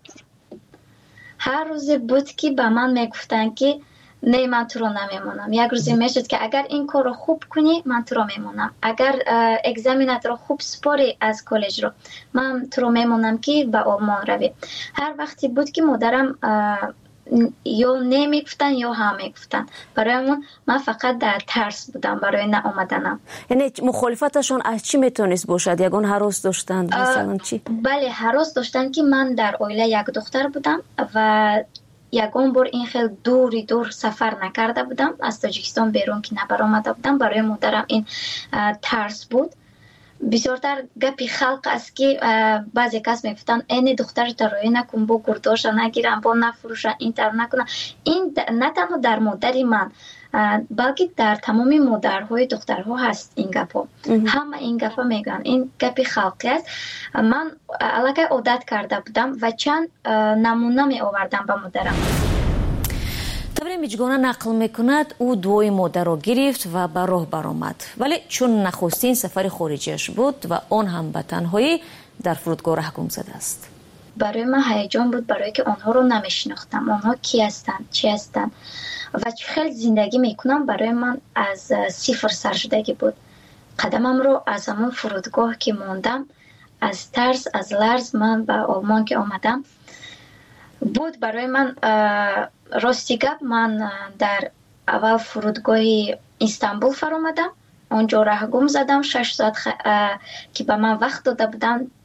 هر روز بود که به من می گفتن که نه من تو رو نمیمونم. یک روزی میشد که اگر این کار رو خوب کنی من تو رو میمونم، اگر اگزامینات رو خوب سپاری از کالج رو من تو رو میمونم که به آلمان روی. هر وقتی بود که مادرم یا نمیگفتن یا هم میگفتن، برایمون من فقط در ترس بودم برای نه آمدنم. یعنی مخالفتشون از چی میتونست باشد؟ یگان هراس داشتند مثلا چی؟ بله هراس داشتن که من در عائله یک دختر بودم و یگان بار این خیلی دور سفر نکرده بودم، از تاجیکستان بیرون که نبر آمده بودم. برای مادرم این ترس بود. بسیارتر گپی خلق است که بعضی کس میگفتن این دختر تروی نکن، با گرداش نگیرن، با نفروشن، این تر نکنن. این نه تنها در مادری من بلکه در تمام مادرهای دخترها هست این گپا. همه این گپا میگن. این گپی خلقی است. من الکی عادت کرده بودم و چند نمونه می آوردم به مادرم. طبری میجگانه نقل میکند او دوی مادر را گرفت و به راه برآمد، ولی چون نخستین سفر خارجیش بود و آن هم به تنهایی، در فرودگاه رهگم زده است. برای من هیجان بود، برای که آنها رو نمیشناختم. آنها کی هستند، چی هستند و چه خیلی زندگی میکنم. برای من از صفر سر شدگی بود. قدمم رو از همون فرودگاه که موندم، از ترس، از لرز من به آلمان که آمدم بود. برای من راستی گپ، من در اول فرودگاه استانبول فرامدم. اونجا رهگم زدم 6 ساعت که به من وقت داده بودن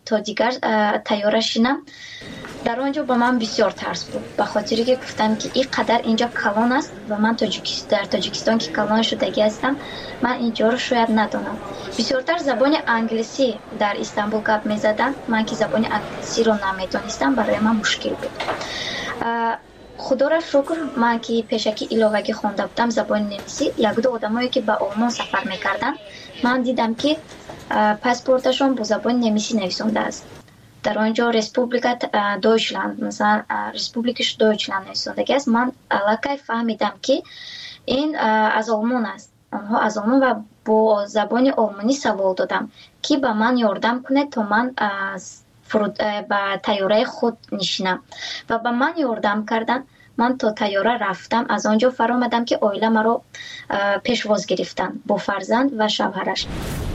تا دیگر تیاره شینم. در آنجا با من بسیار ترس بود، به خاطری که گفتم که این قدر اینجا کلان است و من در تاجیکستان که کلان شدگی هستم، من اینجا رو شاید ندانم. بسیارتر زبان انگلیسی در استانبول گپ می‌زدند. من که زبان انگلیسی رو نمی‌دانستم، برای من مشکل بود. خدا را شکر من که پیشکی ایلاوگی خونده بودم زبان نمیسی، یک دو آدمایی که به آلمان سفر میکردن من دیدم که پاسپورتشون با زبان نمیسی نویسنده است. در آنجا رسپوبلیکت دویچلند، مثلا رسپوبلیکش دویچلند نویسنده است. من علاقه فهمیدم که این از آلمان است. آنها از آلمان و با زبان آلمانی سوال دادم که به من یاردم کنه تا من با تیاره خود نشینم و به من یاردم کردن. من تا تیاره رفتم، از آنجا فرامدم که اویله مرا پیشواز گرفتن با فرزند و شوهرش.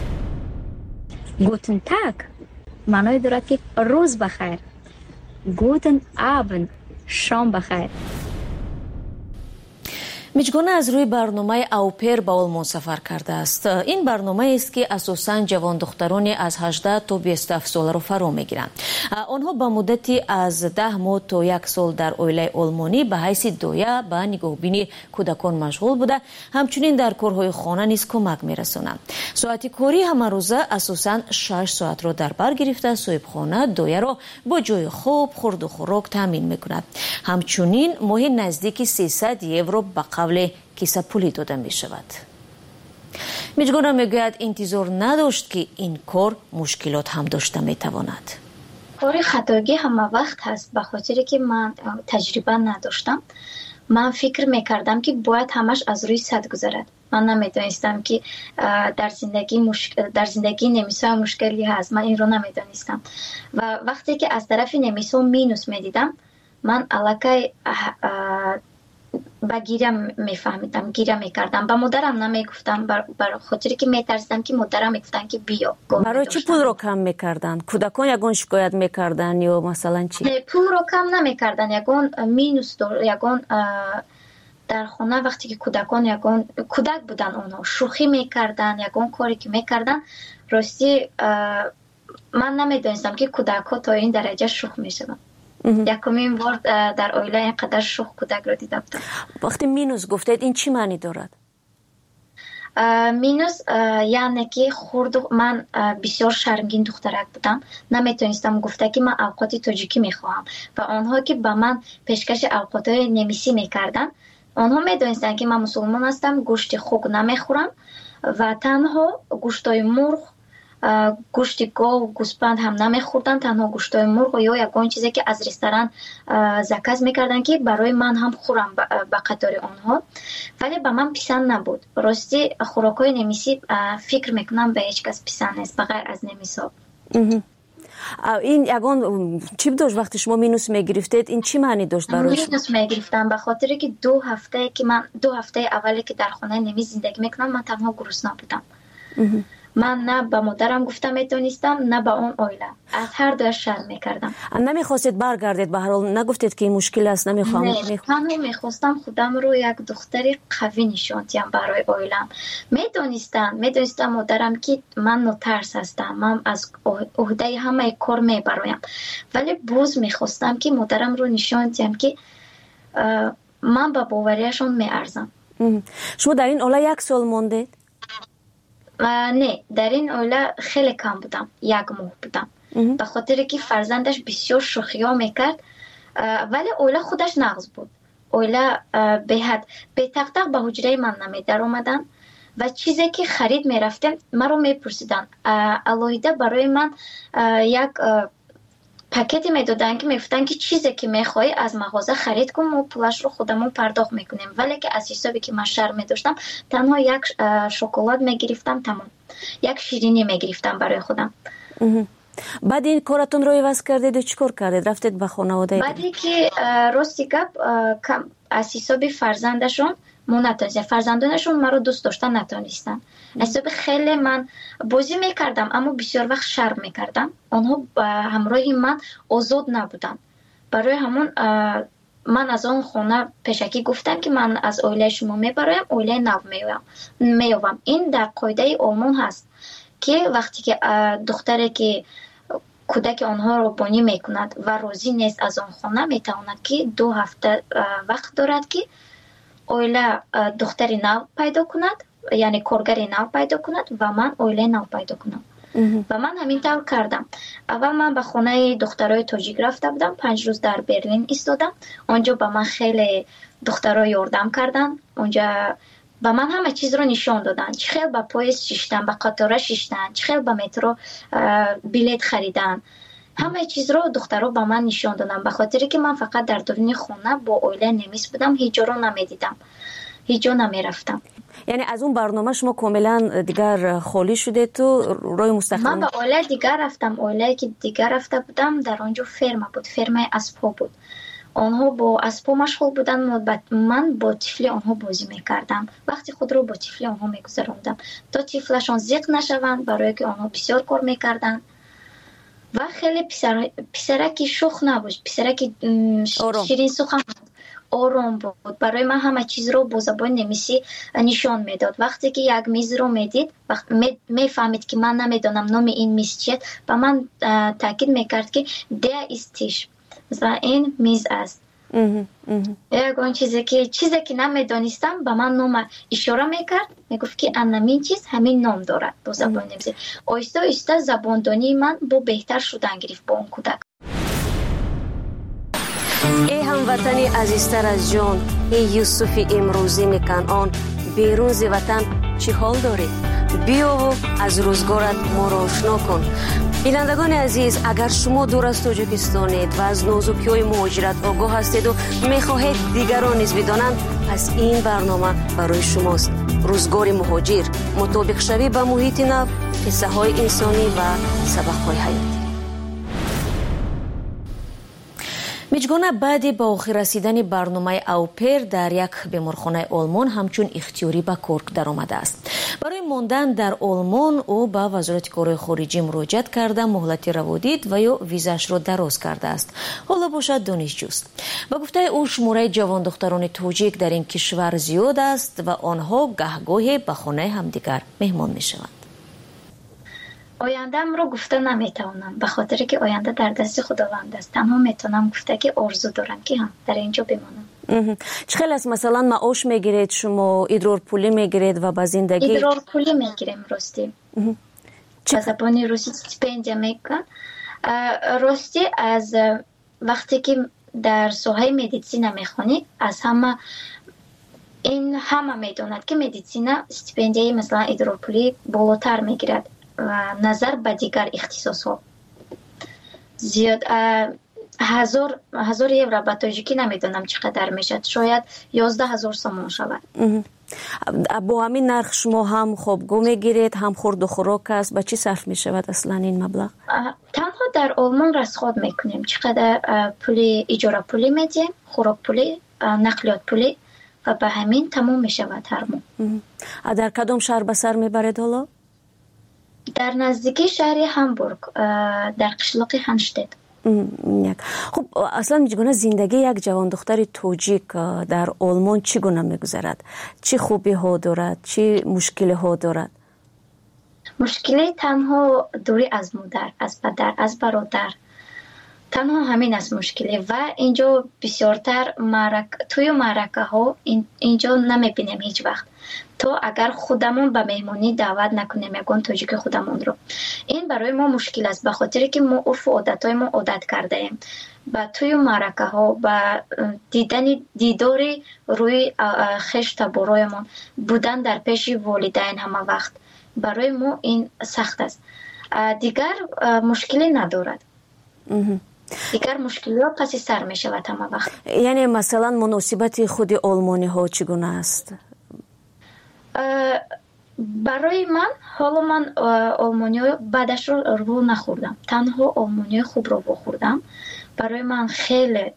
گوتن تاگ معنای دارد که روز بخیر. گوتن آبند شام بخیر. میجگونه از روی برنامه اوپر به آلمان سفر کرده است. این برنامه است که اساساً جوان دخترانی از 18 تا 27 ساله را فرا میگیرند. آنها به مدتی از 10 ماه تا 1 سال در اویله آلمانی به حیث دایه به نگاهبینی کودکان مشغول بوده، همچنین در کارهای خانه نیز کمک میرسانند. ساعت کاری همه روزه اساساً 6 ساعت را در بر گرفته صاحبخانه دایه را با جای خواب، خورد و خوراک تامین میکند. همچنین ماهی نزدیک 300 یورو به قبل کیسه پولی داده می شود. میجگونه میگوید انتظار نداشت که این کار مشکلات هم داشته می تواند. کار خطاگی همه وقت هست، به خاطر که من تجربه نداشتم. من فکر میکردم که باید همش از روی سد گذرد. من نمیدانستم که در زندگی نمیسا مشکلی هست. من این رو نمیدانستم و وقتی که از طرف نمیسا مینوس میدیدم، من علاقه با گیرم میفهمیدم، گیرم میکردم. با مادرم نمیگفتم، برای خاطری که میترسیدم که مادرم میگفتن که بیا. برای چی پول رو کم میکردن؟ کودکان یگون شکایت میکردن یا مثلا چی؟ نه، پول رو کم نمیکردن. یگون مینوس یگون در خونه وقتی که کودکان یگون کودک بودن، اونها شوخی میکردن، یگون کاری که میکردن. راستی من نمیدونستم که کودک ها تا این درجه شوخ میشدن. یکمین بار در اویله اینقدر شوخ کودک رو دیده بودم. وقتی مینوس گفتید این چی معنی دارد؟ مینوس یعنی که من بسیار شرمگین دخترک بودم. نمیتونستم گفته که من اوقات تاجیکی میخواهم و آنها که به من پیشکش اوقات نمیسی میکردن، آنها میدونستن که من مسلمان هستم، گوشت خوک نمیخورم و تنها گوشتای مرغ، گوشت گاو و گوسفند هم نمیخوردن، تنها گوشتای مرغ یا یگان چیزی که از رستوران زکات میکردن که برای من هم خورم به قطار آنها، ولی به من پسند نبود. راستی خوراکای نمیسی فکر میکنم به هیچ کس پسند نیست بغیر از نمیسا. این یگان چی داشت وقتی شما مینوس میگرفتید؟ این چی معنی داشت برای شما؟ مینوس میگرفتم به خاطر که 2 هفته اولی که در خانه نمی زندگی میکنم من تنها گرسنه بودم. من نه به مادرم گفتم میتونستم، نه به اون اویله. از هر دو شرم میکردم. نمیخواستید برگردید؟ به هر حال نگفتید که این مشکل است نمیخوام؟ نه، تنها میخواستم خودم رو یک دختری قوی نشان دهم برای اویلم. میدونستم مادرم که من نترس هستم، من از عهده همه کار میبرایم، ولی باز میخواستم که مادرم رو نشان دهم که من با باوریشون میارزم. شما در این اوله 1 سال موندید؟ نه، در این اوله خیلی کم بودم، 1 ماه بودم. به خاطر که فرزندش بسیار شوخی ها میکرد، ولی اوله خودش نغز بود. اوله به تق به حجره من نمی در اومدن و چیزی که خرید میرفتم مرا میپرسیدن. الهیده برای من یک پاکتی میدادن که میگفتن که چیزی که میخوای از مغازه خرید کن و پولش رو خودمون پرداخت میکنیم، ولی که از حسابی که من شرم میداشتم تنها 1 شکلات میگرفتم، تمام 1 شیرینی میگرفتم برای خودم. بعد این کارتون رو عوض کردید و چیکار کردید؟ رفتید به خانواده؟ بعدی که راستی گپ از حساب فرزندشون فرزندانشون مرا دوست داشتن نتونستن. حساب خیلی من بازی میکردم اما بسیار وقت شرم میکردم. آنها همراه من آزاد نبودن. برای همون من از آن خونه پیشکی گفتم که من از اویله شما میبرایم، اویله نو میوام. این در قاعده آلمان هست که وقتی که دختری که کودک آنها را بانی میکند و راضی نیست از آن خانه، میتواند که 2 هفته وقت دارد که اویله دختری نو پیدا کند، یعنی کارگری نو پیدا کند و من اویله نو پیدا کنم. و من همین طور کردم. اول من به خانه دخترای تاجیک رفته بودم، 5 روز در برلین ایستادم. اونجا به من خیلی دخترای یاردم کردن. اونجا به من همه چیز رو نشان دادن، چه خیلی به پاییز شیشتن، به قطاره شیشتن، چه خیلی به مترو بلیت خریدن. همه چیز رو دخترها به من نشان دادن، به خاطری که من فقط در درون خانه با اویله نمیس بودم، هیچ جا رو نمیدیدم، هیچ جا نمیرفتم. یعنی از اون برنامه شما کاملا دیگر خالی شده تو روی مستقیم؟ من به اویله دیگر رفتم. اویله که دیگر رفته بودم در آنجا فرما بود، فرمای اسب‌ها بود. آنها با اسب‌ها مشغول بودن، من با طفلی آنها بازی میکردم. وقتی خود رو با طفلی آنها میگذراندم تا طفلشان زیق نشوند، برای که آنها بسیار کار میکردن و خیلی پسرکی شوخ نبود، پسرکی شیرین سخن آرام بود. برای من همه چیز رو با زبان نمیسی نشان میداد. وقتی که یک میز رو میدید، میفهمید که من نمیدونم نام این میز چیه، و من تاکید میکرد که ده استیش، مثلا این میز است. یکون چیزی که نمیدونستم به من نام اشاره میکرد، میگفت که همین چیز همین نام دارد با زبان نمیسی. آیسته آیسته زباندانی من با بهتر شدن گرفت با اون کودک. ای هموطنی عزیزتر از جان، ای یوسف امروزی میکنان، بیرون ز وطن چی حال داری؟ بیا و از روزگارت ما را آشنا کن. بینندگان عزیز، اگر شما دور از تاجیکستانید و از نازکی‌های مهاجرت آگاه هستید و میخواهید دیگران نیز بدانند، پس این برنامه برای شماست. روزگار مهاجر، مطابق شوی به محیط نو، قصه های انسانی و سبق های حیاتی. میجگانه بعد به آخر رسیدن برنامه اوپر در یک بیمارخانه آلمان همچون اختیاری به کار در آمده است. برای ماندن در آلمان او به وزارت کارهای خارجی مراجعت کرده مهلت روا دید و یا ویزاش را دراز کرده است. حالا باشد دانشجوست. به گفته او شماره جوان دختران تاجیک در این کشور زیاد است و آنها گهگاهی به خانه همدیگر مهمان میشوند. آینده‌ام رو گفته نمیتونم، به خاطر که آینده در دست خداوند است. تنها میتونم گفته که آرزو دارم که هم در اینجا بمانم. چقدر است مثلا معاش میگیرید شما؟ ادرار پولی میگیرید و با زندگی؟ ادرار پولی میگیریم راستی. به زبان روسی استیپندیا میگن. راستی از وقتی که در ساحه مدیسین میخونید، از همه میدوند که مدیسین استیپندیای مثلا ادرار پولی بالاتر میگیرد نظر به دیگر اختصاص ها. زیاد 1000 یورو به تاجیکی نمیدونم چقدر میشد، شاید 11,000 سومون شود. با همین نرخ شما هم خوابگاه میگیرید، هم خورد و خوراک است، به چی صرف میشود اصلا این مبلغ؟ تنها در آلمان رسخاد میکنیم، چقدر پولی اجاره پولی میدیم، خوراک پولی، نقلیات پولی و به همین تمام میشود هر ماه. در کدام شهر به سر میبرید حالا؟ در نزدیکی شهر هامبورگ، در قشلاق هانشتت. خب اصلا چگونه زندگی یک جوان دختر تاجیک در آلمان چگونه میگذرد؟ چه خوبی ها دارد؟ چه مشکلی ها دارد؟ مشکلی تنها دوری از مادر، از پدر، از برادر، تنها همین است مشکلی. و اینجا بسیارتر توی معرکه ها اینجا نمیبینیم هیچ وقت. تو اگر خودمون به مهمونی دعوت نکنیم یکون تاجیک خودمون رو، این برای ما مشکل است، به خاطر که ما عرف و عادتهای ما عادت کرده ایم با توی معرکه ها، با دیداری روی خشت برایمون بودن در پیش والدین همه وقت، برای ما این سخت است. دیگر مشکلی ندارد. دیگر مشکلی ها پس سر می شود همه وقت. یعنی مثلا مناسبت خود آلمانی ها چگونه است؟ برای من حالا من آلمانی ها بعدش رو نخوردم، تنها آلمانی خوب رو بخوردم. برای من خیلی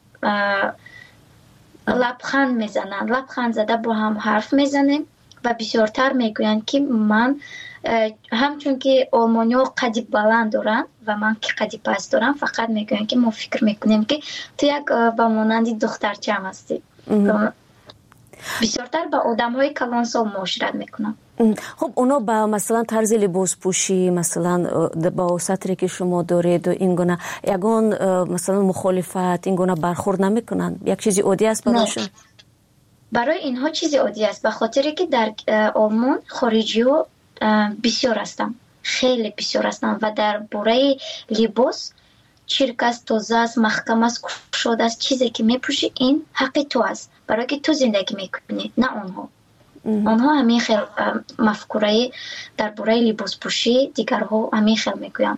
لبخند میزنن، لبخند زده با هم حرف میزنیم و بسیارتر میگویند که من همچون که آلمانی ها قدی بلند دارن و من که قدی پست دارم، فقط میگویند که ما فکر میکنیم که تو یک با مانندی دخترچه هم هستی. بسیارتر با آدم‌های کلانسال معاشرت میکنن. خب اونا با مثلا طرز لباس پوشی مثلا با سطری که شما دارید و این گونه یگان مثلا مخالفت این گونه برخورد نمیکنن؟ یک چیزی عادی است برایشون؟ برای اینها چیزی عادی است، به خاطری که در آلمان خارجی‌ها بسیار هستند، خیلی بسیار هستند و در باره لباس چرک است، تازه است، محکم است، کشاده است، چیزی که میپوشی این حق تو است، برای که تو زندگی میکنی، نه آنها. آنها همین خیلی مفکوره در باره لباس پوشی دیگرها همین خیلی میگویند.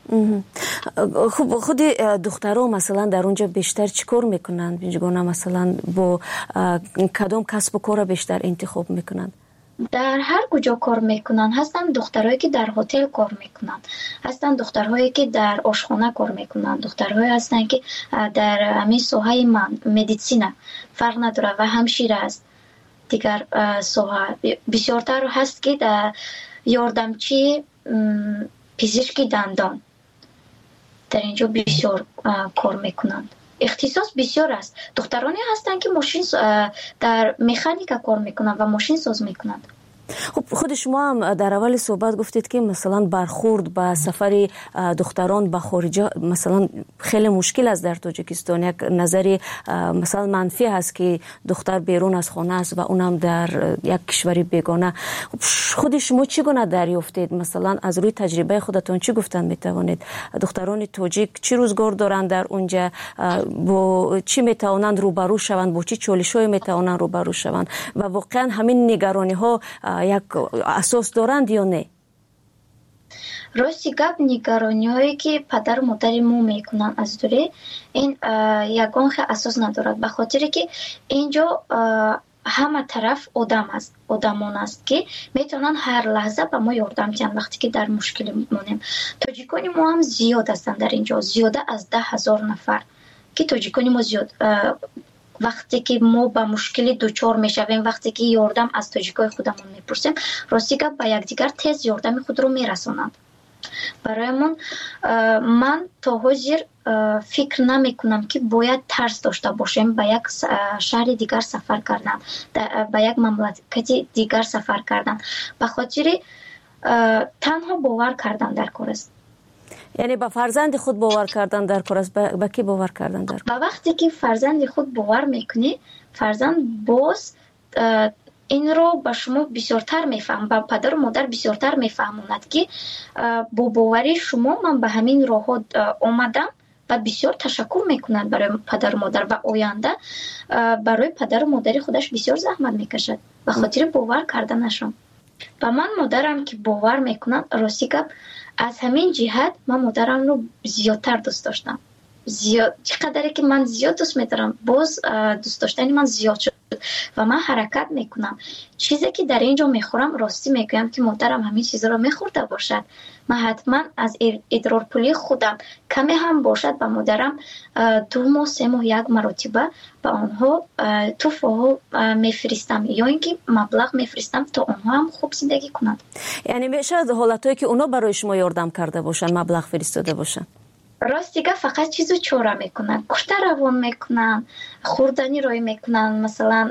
خب خود دخترها مثلا در اونجا بیشتر چیکار میکنند؟ بینجگونه مثلا با کدام کسب و کار بیشتر انتخاب میکنند؟ در هر کجا کار میکنن. هستن دخترهایی که در هتل کار میکنن، هستن دخترهایی که در آشخانه کار میکنن، دخترهایی هستن که در همین ساحه مدیسین فرق نداره و همشیره است. دیگر ساحه بسیارتر هست که در یاردمچی پزشکی دندان در اینجا بسیار کار میکنند. اختصاص بسیار است. دخترانی هستند که ماشین در مکانیکا کار میکنند و ماشین ساز میکنند. خب خود شما هم در اول صحبت گفتید که مثلا برخورد با سفر دختران به خارج مثلا خیلی مشکل است در تاجیکستان. یک نظری مثلا منفی هست که دختر بیرون از خانه است و اونم در یک کشوری بیگانه. خود شما چگونه دریافتید؟ مثلا از روی تجربه خودتون چی گفتن میتوانید؟ دختران تاجیک چی روزگار دارند در اونجا؟ با چی میتوانند روبرو شوند؟ با چی چالش‌های میتوانند روبرو شوند؟ و واقعا همین نگرانی ها یک اساس دارند یا نه؟ راستی گپ نگرانی هایی که پدر و مادر ما میکنن از دوره این یگان خیلی اساس ندارد، به خاطر که اینجا همه طرف آدمان است که میتونن هر لحظه به ما یاردم کنن وقتی که در مشکل مونیم. تاجیکانی ما هم زیاد هستن در اینجا، زیاده از 10,000 نفر که تاجیکانی ما زیاد وقتی که ما با مشکلی دوچار میشویم، وقتی که یاردم از تاجیکای خودمون میپرسیم، راستی که با یکدیگر تیز یاردم خود رو میرسونند. برایمون من تا حاضر فکر نمیکنم که باید ترس داشته باشیم با یک شهر دیگر سفر کردن، با یک مملکت دیگر سفر کردن، به خاطر تنها باور کردن در کار است. یعنی با فرزند خود باور کردن در کار است. با کی باور کردن در کار؟ با وقتی که فرزند خود باور میکنی، فرزند باز این رو به شما بسیارتر میفهم، با پدر و مادر بسیارتر میفهموند که با باوری شما من به همین راه آمدم و بسیار تشکر میکنند برای پدر و مادر و آینده برای پدر و مادر خودش بسیار زحمت میکشد به خاطر باور کردنشون. و من مادرم که باور میکنم، راستی که از همین جهت من مادرم رو زیادتر دوست داشتم. چقدر که من زیاد دوست می‌دارم، باز دوست داشتنی من زیاد شد و من حرکت میکنم. چیزی که در اینجا میخورم راستی میگم که مادرم همین چیزا رو میخورده باشد، من حتما از ادرارپولی خودم کمی هم باشد به مادرم 2 ماه 3 ماه یک مرتبه به آنها تحفه میفرستم یا اینکه مبلغ میفرستم تا آنها هم خوب زندگی کنند. یعنی میشه حالتایی که اونا برای شما یاردم کرده باشن مبلغ فرستاده باشن؟ راست دیگه فقط چیزو چاره میکنن، کشته روان میکنن، خوردنی روی میکنن، مثلا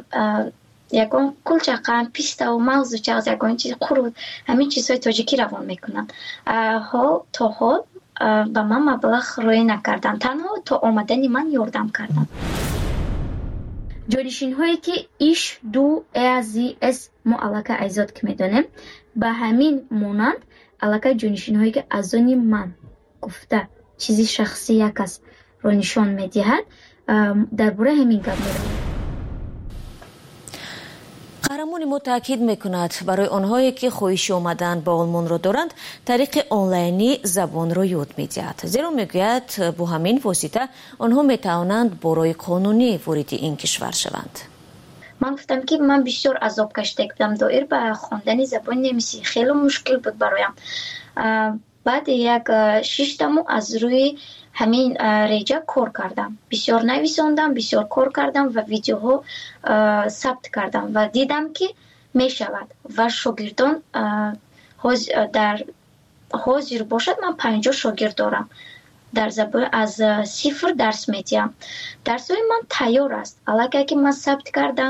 یکان کلچقن، پیسته و مغز و چغز یکان چیز قرود، همین چیزهای تاجیکی روان میکنن. تا حال به من مبلغ روی نکردن، تنها تا آمدنی من یاردم کردن. جانشین هایی که ایش دو ازی اس ما علاقه ایزاد که میدانیم به همین مونند علاقه جانشین هایی که از آنی من گفته چیزی شخصی یک کس رو نشان میدهد درباره همین گپ می‌رود. قهرمان ما تاکید میکند برای آنهایی که خواهش آمدن به آلمان را دارند طریق آنلاینی زبان را یاد میدهد، زیرا میگوید با همین واسطه آنها میتوانند برای قانونی وارد این کشور شوند. من گفتم که من بسیار عذاب کشیده بودم، دایر به خواندن زبان نمیسی خیلی مشکل بود برایم. بعد یک 6 ماه از روی همین ریجا کار کردم، بسیار نویساندم، بسیار کار کردم و ویدیوها ثبت کردم و دیدم که می شود و شاگردان در حاضر باشد. من 50 شاگرد دارم در زبان از 0 درس میدیم. درسای من تیار است، علاقه که من ثبت کردم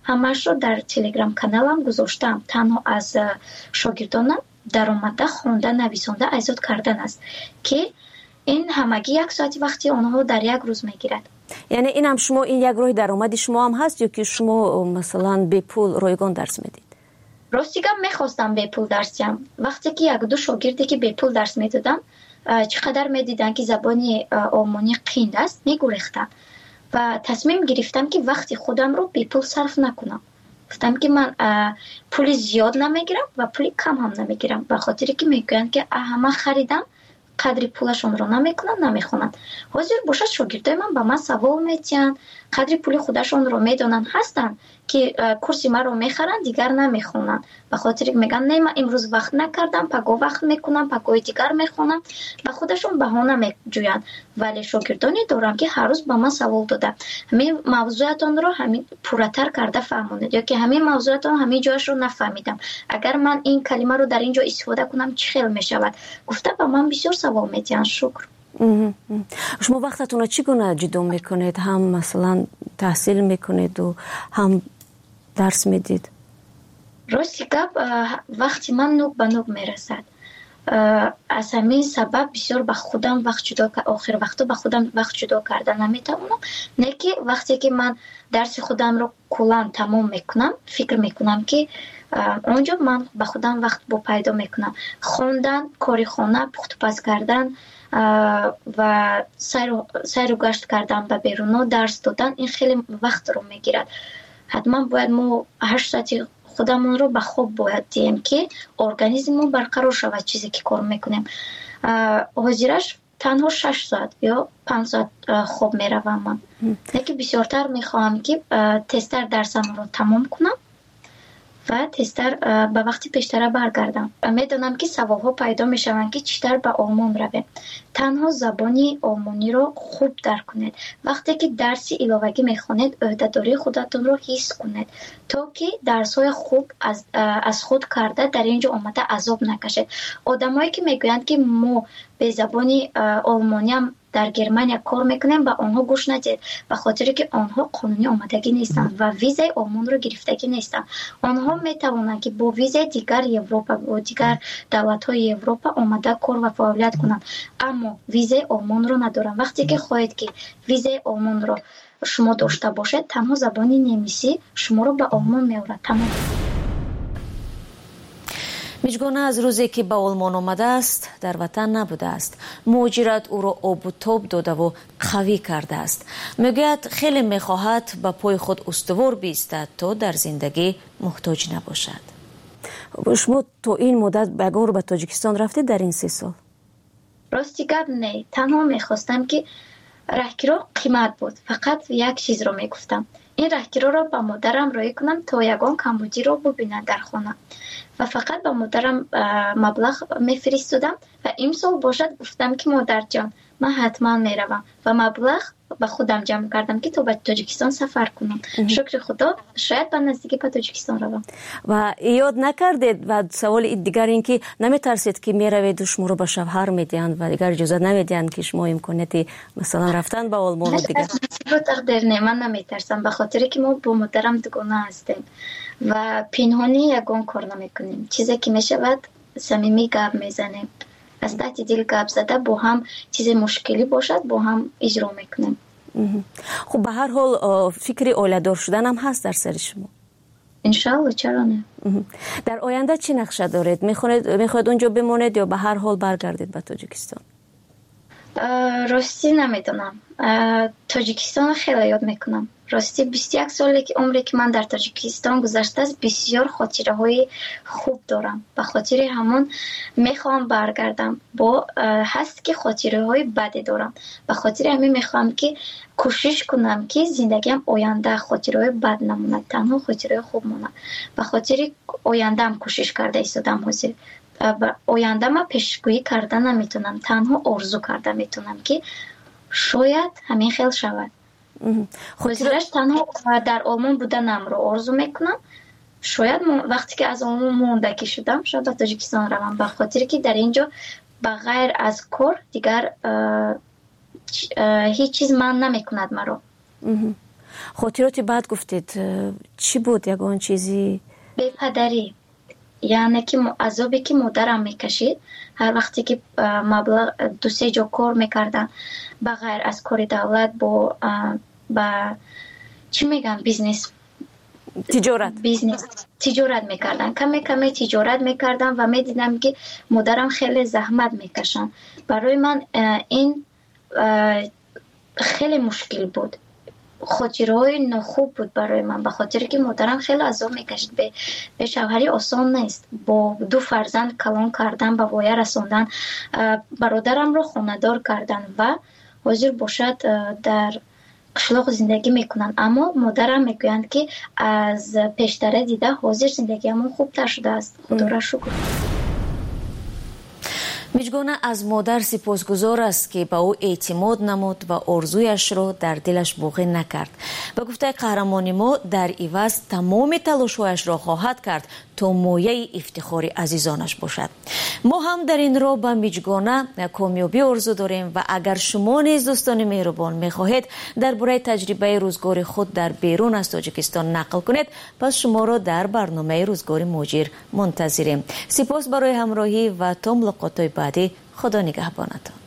همش رو در تلگرام کانالم گذاشتم. تنها از شاگردانم درآمده خوندن نویسنده ایجاد کردن است که این همگی 1 ساعت وقتی آنها در یک روز میگیرد. یعنی این هم شما این یک راه درآمدی شما هم هست یا که شما مثلا به پول رایگان درس میدید؟ راستیگم میخواستم به پول درس دهم. وقتی که 1-2 شاگردی که به پول درس میدادم چقدر میدیدن که زبانی آلمانی قیند است میگریختن و تصمیم گرفتم که وقتی خودم رو به پول صرف نکنم. گفتم که من پول زیاد نمیگیرم و پول کم هم نمیگیرم، به خاطری که میگن که همه خریدم قدری پولشون رو نمیکنن نمیخونن. حاضر باشد شاگردای من با من سوال میتین قدری پول خودشون رو میدونن هستن که کورس ما رو میخرن دیگر نمیخونن، به خاطر میگن نه من امروز وقت نکردم پگاه وقت میکنم پگاه دیگر میخونم، به خودشون بهانه میجوین. ولی شاگردانی دارم که هر روز با من سوال داده همین موضوعاتون رو همین پورتر کرده فهموند یا که همین موضوعاتون همین جاش رو نفهمیدم، اگر من این کلمه رو در اینجا استفاده کنم چه خیلی میشود. گفته با من بسیار سوال میتین. شکر. شما وقتتون رو چگونه جدا میکنید؟ هم مثلا تحصیل میکنید و هم درس میدید؟ راستی گپ وقتی من نوک به نوک میرسد. از همین سبب بسیار به خودم وقت جدا آخر وقتا به خودم وقت جدا کردن نمیتونم. نه که وقتی که من درس خودم رو کلا تمام میکنم فکر میکنم که اونجا من به خودم وقت با پیدا میکنم. خوندن، کاری خانه، پخت پز کردن و سیر و گشت کردن به بیرون درس دادن این خیلی وقت رو میگیرد. حتما باید ما 8 ساعت خودمون رو به خواب باید دیم که ارگانیسممون برقرار شود چیزی که کار میکنیم. حاضرش تنها 6 ساعت یا 5 ساعت خواب میروم من. لیکن بسیارتر میخواهم که تستر درسم رو تمام کنم و تستر به وقتی پیشتر برگردم. میدونم که سوالها پیدا میشوند که چطور به آلمان رویم. تنها زبانی آلمانی رو خوب درک کنید. وقتی که درسی علاوگی میخوانید عهده‌داری خودتون رو حس کنید تا که درس‌های خوب از خود کرده در اینجا آمده عذاب نکشید. آدمایی که میگویند که ما به زبانی آلمانی هم در گرمانیا کار میکنیم با آنها گوش ندید، به خاطری که آنها قانونی آمدگی نیستند و ویزای آلمان رو گرفتگی نیستند. آنها میتوانند که با ویزای دیگر اروپا و دیگر دولت‌های اروپا آمده کار و فعالیت کنند، اما ویزای آلمان رو ندارند. وقتی که خواهید که ویزای آلمان رو شما داشته باشید تنها زبانی نمیسی شما رو به آلمان میآورد. تمام. میجگانه از روزی که به آلمان آمده است در وطن نبوده است. مهاجرت او را آب و تاب داده و قوی کرده است. میگوید خیلی میخواهد به پای خود استوار بیستد تا در زندگی محتاج نباشد. شما تو این مدت بگار به تاجیکستان رفتید در این 3 سال؟ راستی گپ نه، تنها میخواستم که راهگیرا قیمت بود. فقط یک چیز رو میگفتم این راهگیرا رو با مادرم رای کنم تا یگان کمبودی رو ببینه در خانه و فقط با مادرم مبلغ میفرستادم و امسال باشد گفتم که مادر جان من حتما میروم و مبلغ با خودم جمع کردم که تو به تاجیکستان سفر کنم. شکر خدا شاید به نزدیکی به تاجیکستان روم. و یاد نکردید و سوال دیگر این که نمیترسید که میروید و شما رو به شوهر میدین و دیگر اجازه نمیدین که شما امکانیتی مثلا رفتن به آلمان و دیگر؟ تقدیر نه، من نمیترسم به خاطر که ما با مادرم دوگانه هستیم و پنهانی یگان کار نمیکنیم. چیزی که میشود صمیمی گپ میزنیم، از تحت دل گپ زده با هم چیز مشکلی باشد با هم اجرا میکنیم. خب به هر حال فکر اولادار شدن هم هست در سر شما؟ انشالله، چرا نه. در آینده چی نقشه دارید؟ میخواید اونجا بمونید یا به هر حال برگردید به تاجیکستان؟ راستی نمیدونم. تاجیکستان خیلی یاد میکنم. راستی 21 سالی که عمری که من در تاجیکستان گذشته است بسیار خاطره های خوب دارم. به خاطر همون میخوام برگردم. با هست که خاطره های بدی دارم. به خاطر همین میخوام که کوشش کنم که زندگیم آینده خاطره های بد نمونه، تنها خاطره خوب مونه. به خاطر آینده هم کوشش کرده ایستادم. حاضر آینده ما پیشگویی کرده نمیتونم، تنها آرزو کرده میتونم که شاید همین خیلی شود. خاطرش تنها در آلمان بودنم رو آرزو میکنم. شاید وقتی که از آلمان موندگی شدم شاید به تاجیکستان روم، به خاطر که در اینجا بغیر از کار دیگر هیچ چیز من نمیکند مرا. خاطرات بعد گفتید چی بود یگان چیزی؟ بپدری، یعنی که عذابی که مادرم میکشید هر وقتی که مبلغ 2-3 جا کار میکردم بغیر از کار دولت با چی میگم تجارت میکردن، کمی تجارت میکردم و میدیدم که مادرم خیلی زحمت میکشن. برای من این خیلی مشکل بود، خاطرهای ناخوب بود برای من، به خاطر که مادرم خیلی عذاب میکشید. به شوهری آسان نیست، با 2 فرزند کلان کردن، به وایه رساندن، برادرم رو خانه‌دار کردن و حاضر باشد در قشلاق زندگی میکنن. اما مادرم میگویند که از پیشتره دیده حاضر زندگی همون خوبتر شده است. خدا را شکر. میجگونه از مادر سپاسگزار است که به او اعتماد نمود و آرزویش را در دلش باقی نکرد. به گفته قهرمان ما در عوض تمام تلاش‌هایش را خواهد کرد تا مایه افتخار عزیزانش باشد. ما هم در این راه به میجگانه کامیابی آرزو داریم و اگر شما نیز دوستان مهربان میخواهید درباره تجربه روزگار خود در بیرون از تاجیکستان نقل کنید، پس شما را در برنامه روزگار مهاجر منتظریم. سپاس برای همراهی و تا ملاقات بعدی. خدا نگهبانتان.